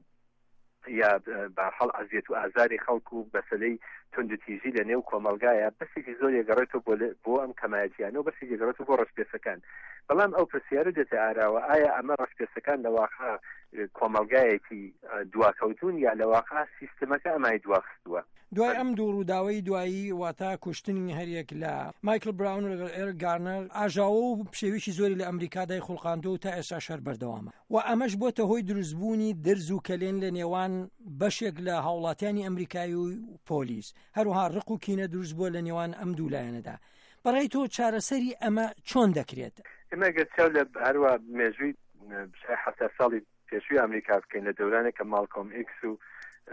یا بارحاڵ ئەزیەت و ئازاری خەڵک و بەسەلەی توندوتیژی لە نێو کۆمەلگایە بەسێکی زۆر یەگەڕێتەوە بۆ ئەم کەمایەتیانە و بەسێکی یەگەڕێتەوە بۆ ڕەشپێسەکان بەڵام ئەو پرسیارە دێتە ئاراوە ئایا ئەمە ڕەشپێسەکان لە واقع کۆمەلگایەکی دواکەوتون یا لە واقع سیستەمەکە ئەمای دواخستووە دوای ئەم دوو ڕووداوەی دوایی واتە کوشتنی هەریەک لە مایکل براون و ئێرک گارنەر ئاژاوە و پشێویشی زۆری لە ئەمریکادای خوڵقاندۆ و تا ئێستا شەر بەردەوامە و ئەمەش بۆتە هۆی دروستبوونی دەرز و کەلێن لە نێوان بەشێک لە هاوڵاتیانی ئەمریکایی و پۆلیس هەروها ڕق و کینە دروست بووە لە نێوان ئەم دوو لایەنەدا بەڕای تۆ چارەسەری ئەمە چۆن دەکرێت ئێمە گەر چاو لە هەروە مێژووی حەفتا ساڵی پێشووی ئەمریکا بکەین لە دەورانێک کە مالکۆم ئیکس و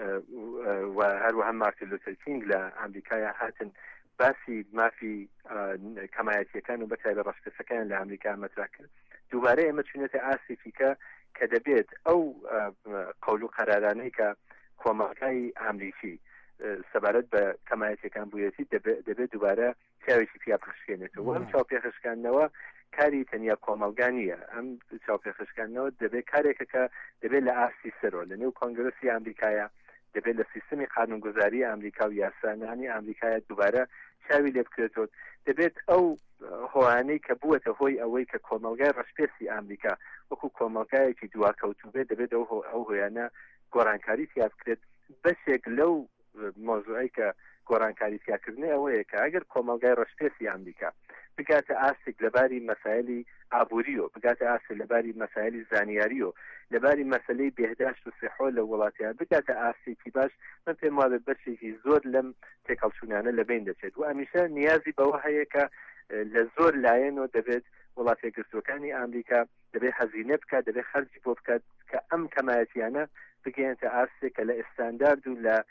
و هەروەها مارتین لوتر کینگ لە ئەمریکایە هاتن باسی مافی کەمایەتیەکان و بەتایبەت ڕەشپێسەکان لە ئەمریکا مەترا کرد دووبارە ئێمە چونێتە ئاسێکی کە کە دەبێت ئەو قەول و قەرارانەی کە کۆمەڵگای ئەمریکی سەبارەت بە کەمایەتیەکان بوویەتی دەبێت دووبارە چاوێکی پیا پێخشکێنێتەوە ئەم چاو پێخشکاندنەوە کاری تەنیا کۆمەلگانیە ئەم چاو پێخشکاندنەوە دەبێت کارێکە کە دەبێت لە ئاستی سەرۆ لە نێو کۆنگرسی ئەمریکایە دەبێت لە سیستمی قانونگوزاری ئەمریکا و یاسانانی ئەمریکایە دووبارە چاوی لێ بکرێتەوە دەبێت ئەو هۆوانەی کە بووەتە هۆی ئەوەی کە کۆمەلگای ڕەشپێسی ئەمریکا وەکو کۆمەلگایەکی دواکەوتوو بێت دەبێت ئەو هۆیانە گۆڕانکاری تیا بکرێت بەشێک لەو مۆزوعی کە گۆڕانکاری تیاکردنی ئەوەیە کە ئەگەر کۆمەلگای ڕەشپێسی ئەمریکا بگاتە ئاسێک لەباری مەسایلی ئابووریۆ بگاتە ئاسێک لەباری مەسایلی زانیاریۆ لەباری مەسلەی بێهداشت و سێحۆ لە وڵاتیان بگاتە ئاسێکی باش من پێم وابێت بەشێکی زۆر لەم تێکەڵچوونانە لەبین دەچێت و ئەمیشە نیازی بەوە هەیە کە لە زۆر لایەنەوە دەبێت وڵاتە گرتوەکانی ئەمریکا دەبێت هەزینە بکات دەبێت خەرجی بۆ بکات کە ئەم کەمایەتیانە بگەێنتە ئاسێک کە لە ئستاندارد و لە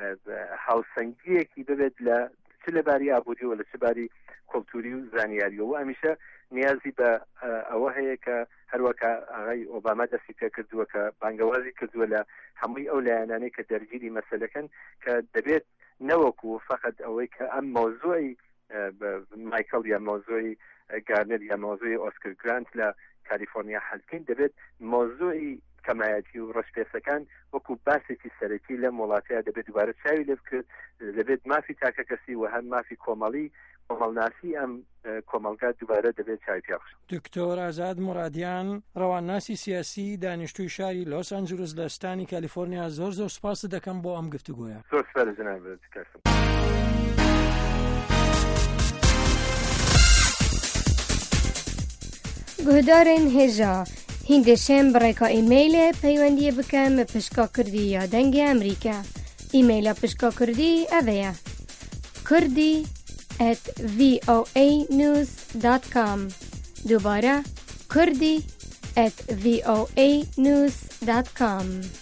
هاوسەنگیەکی ببێت لە چ لەباری ئابووری و لە چ باری کۆلتوری و زانیاریەوە و ئەمیشە نیازی بە ئەوە هەیە کە هەروەکە ئاغای ئۆباما دەستی پێ کردووە کە بانگەوازی کردووە لە هەمووی ئەو لایەنانەی کە دەرگیری مەسەلەکەن کە دەبێت نەوەکو فقط ئەوەی کە ئەم مۆزوعی مایکل یا مۆزوعی گارنر یا مۆزوعی ئۆسکار گرانت لە کالیفۆرنیا حەلکەین دەبێت مۆزوعی کەمایەتی و ڕەشپێسەکان وەکو باسێکی سەرەکی لەم وڵاتەیە دەبێت دووبارە چاوی لێ بکرێت دەبێت مافی تاکە کەسی و هەم مافی کۆمەڵی کۆمەڵناسی ئەم کۆمەلگا دووبارە دەبێت چاوی پێبخش. دکتۆر ئازاد مورادیان ڕەوانناسی سیاسی دانیشتووی شاری لۆس ئەنجلس لە ستانی کالیفۆرنیا زۆر زۆر سپاس دەکەم بۆ ئەم گفتوگۆیە. زۆر سپاس جەناب کەسم. گهدارên hêja hîndeşên bi rêka îmailê peywendiyê bikin bi pişka Kurdî ya dengê Amerîka. Îmaila pişka Kurdî ev e kurdî at voa news dot com. Dubara kurdî at voa news dot com.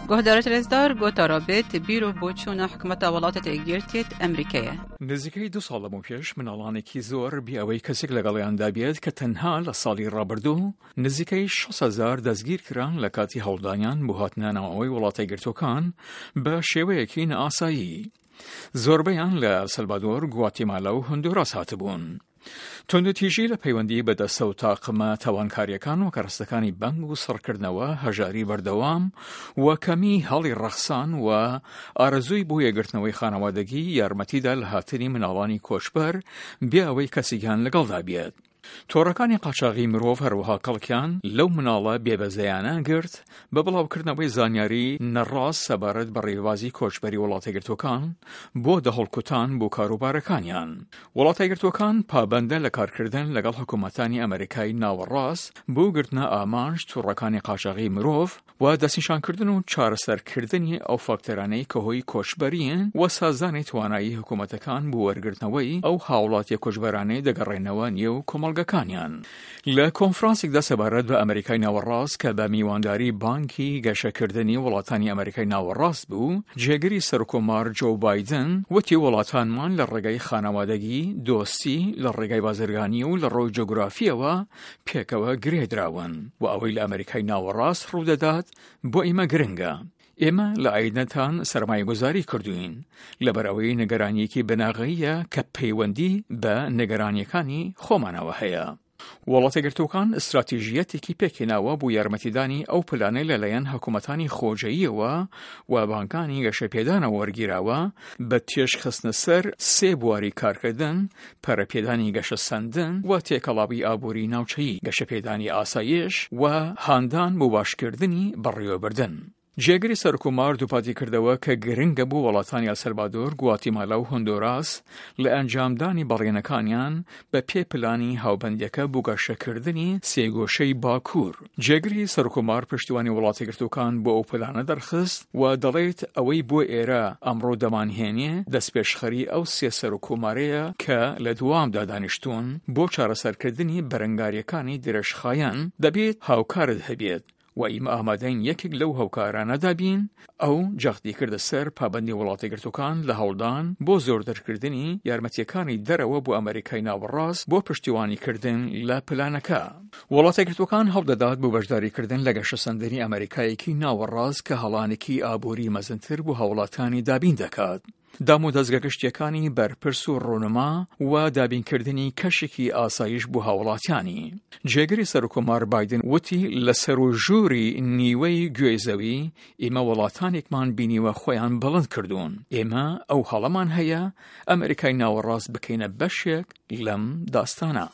گهدارت رزدار گوتا رابط بیرو بوچونا حکمت ولاتت ایگیرتیت امریکیه. نزیکەی دوو ساڵ پێش مناڵانێکی زۆر بێ ئەوەی کەسێک لەگەڵیاندا بێت کە تەنها لە ساڵی ڕابردوو نزیکەی شەش هەزار دەستگیر کران لە کاتی هەوڵدانیان بۆ هاتنانەوەی وڵاتە یەکگرتووەکان بە شێوەیەکی نائاسایی. زۆربەیان لە ئەلسەلڤادۆر، گواتیمالا و هۆندوراس هاتبوون. تۆندەتیژی لە پەیوەندی بە دەستە و تاقمە تاوانکاریەکان و کەڕستەکانی بەنگ و سڕکردنەوە هەژاری بەردەوام و کەمی هەڵی ڕەخسان و ئارەزووی بۆ یەگرتنەوەی خانەوادەگی یارمەتیدا لە هاتنی مناڵانی کۆچبەر بێ ئەوەی کەسێکیان لەگەڵدا بێت. تۆڕەکانی قاچاغی مرۆڤ هەروەها کەڵکیان لەو مناڵە بێبەزەیانە گرت بە بڵاوکردنەوەی زانیاری نەڕاست سەبارەت بە ڕێوازی کۆچبەری وڵاتە یەکگرتووەکان بۆ دەهەڵکوتان بۆ کاروبارەکانیان. وڵاتە یەکگرتووەکان پابەندە لە کارکردن لەگەڵ حکوومەتانی ئەمریکای ناوەڕاست بۆ گرتنە ئامانج تووڕەکانی قاچاغی مرۆڤ و دەستنیشانکردن و چارەسەرکردنی ئەو فاکتەرانەی کە هۆی کۆچبەریین و سازانی توانایی حکوومەتەکان بۆ وەرگرتنەوەی ئەو هاوڵاتیە کۆچبەرانەی دەگەڕێنەوە نێو کۆمەڵگەکانیان. لە کۆنفرانسێکدا سەبارەت بە ئەمریکای ناوەڕاست کە بە میوانداری بانکی گەشەکردنی وڵاتانی ئەمریکای ناوەڕاست بوو، جێگەری سەرکۆمار جۆ بایدن وتی وڵاتانمان لە ڕێگای خانەوادەگی، دۆستی، لە ڕێگای بازرگانی و لە ڕۆی جۆگرافیەوە پێکەوە گرێدراون و ئەوەی لە ئەمریکای ناوەڕاست ڕوودەدات بۆ ئێمە گرنگە. ئێمە لە ئاینەتان سەرمایەگوزاری کردوین لەبەر ئەوەی نەگەرانیەکی بناغەیە کە پەیوەندی بە نەگەرانیەکانی خۆمانەوە هەیە. وڵاتە یەکگرتووەکان استراتیژیەتێکی پێکهێناوە بۆ یارمەتیدانی ئەو پلانەی لەلایەن حکوومەتانی خۆجەییەوە و بانکانی گەشەپێدانەوە وەرگیراوە بە تێشخستنە سەر سێ بواری کارکردن، پەرەپێدانی گەشە سەندن و تێکەڵاوی ئابووری ناوچەیی، گەشەپێدانی ئاسایش و هاندان بۆ باشکردنی بەڕێوەبردن. جێگەری سەرکۆمار دووپاتی کردەوە کە گرنگە بوو وڵاتانی ئەلسەلڤادۆر، گواتیمالا و هۆندوراس لە ئەنجامدانی بەڕێنەکانیان بە پێ پلانی هاوبەندیەکە بۆ گەشەکردنی سێگۆشەی باکوور. جێگەری سەرکۆمار پشتیوانی وڵاتە یەکگرتووەکان بۆ ئەو پلانە دەرخست و دەڵێت ئەوەی بۆ ئێرە ئەمڕۆ دەمانهێنێ دەستپێشخەری ئەو سێ سەرکۆمارەیە کە لە دوامدا دانیشتوون بۆ چارەسەرکردنی بەرەنگاریەکانی درێژخایەن دەبێت هاوکارت هەبێت و ئێمە ئامادەین یەکێک لەو هاوکارانەدا بین. ئەو جەختی کردە سەر پابەندی وڵاتە یەکگرتووەکان لە هەوڵدان بۆ زۆردەرکردنی یارمەتیەکانی دەرەوە بۆ ئەمریکای ناوەڕاست بۆ پشتیوانیکردن لە پلانەکە. وڵاتە یەکگرتووەکان هەوڵدەدات بۆ بەشداریکردن لە گەشەسەندنی ئەمریکایەکی ناوەڕاست کە هەڵانێکی ئابووری مەزنتر بۆ هاوڵاتانی دابین دەکات. دام و دەستگەگەشتیەکانی بەرپرس و ڕۆنما و دابینکردنی کەشێکی ئاسایش بۆ هاوڵاتیانی. جێگەری سەرکۆمار بایدن وتی لە سەر و ژووری نیوەی گوێزەوی ئێمە وڵاتانێکمان بینیوە خۆیان بڵند کردوون. ئێمە ئەو هەڵەمان هەیە ئەمریکای ناوەڕاست بکەینە بەشێک لەم داستانە.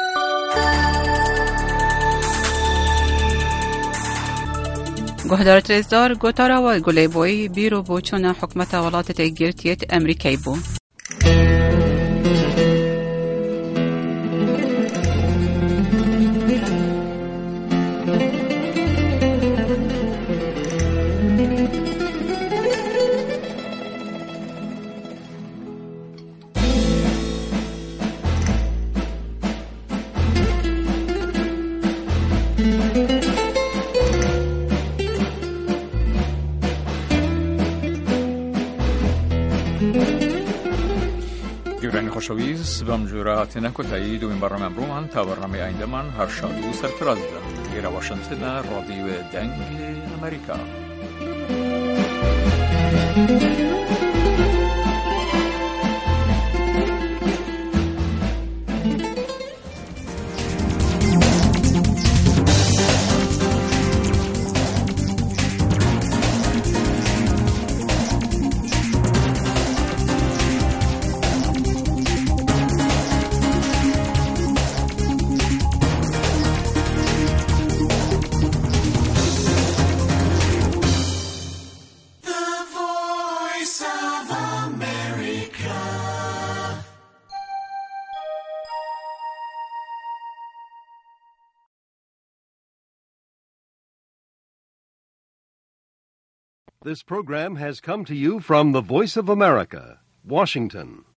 گهدارت رزدار گوتارا و گلی بوی بیرو بوچونا حکمت ولاتت ایگیرتیت امریکای بو. گەورانی خۆشەویست بەم جۆرە هاتینە کۆتایی دومین بەڕێمە ئەمڕۆمان تا بەڕێمەی ئایندەمان هەر شاد و سەرفراز بدەن. لێرە واشنتنە ڕادیۆ دەنگی ئەمریکا. This program has come to you from the Voice of America, Washington.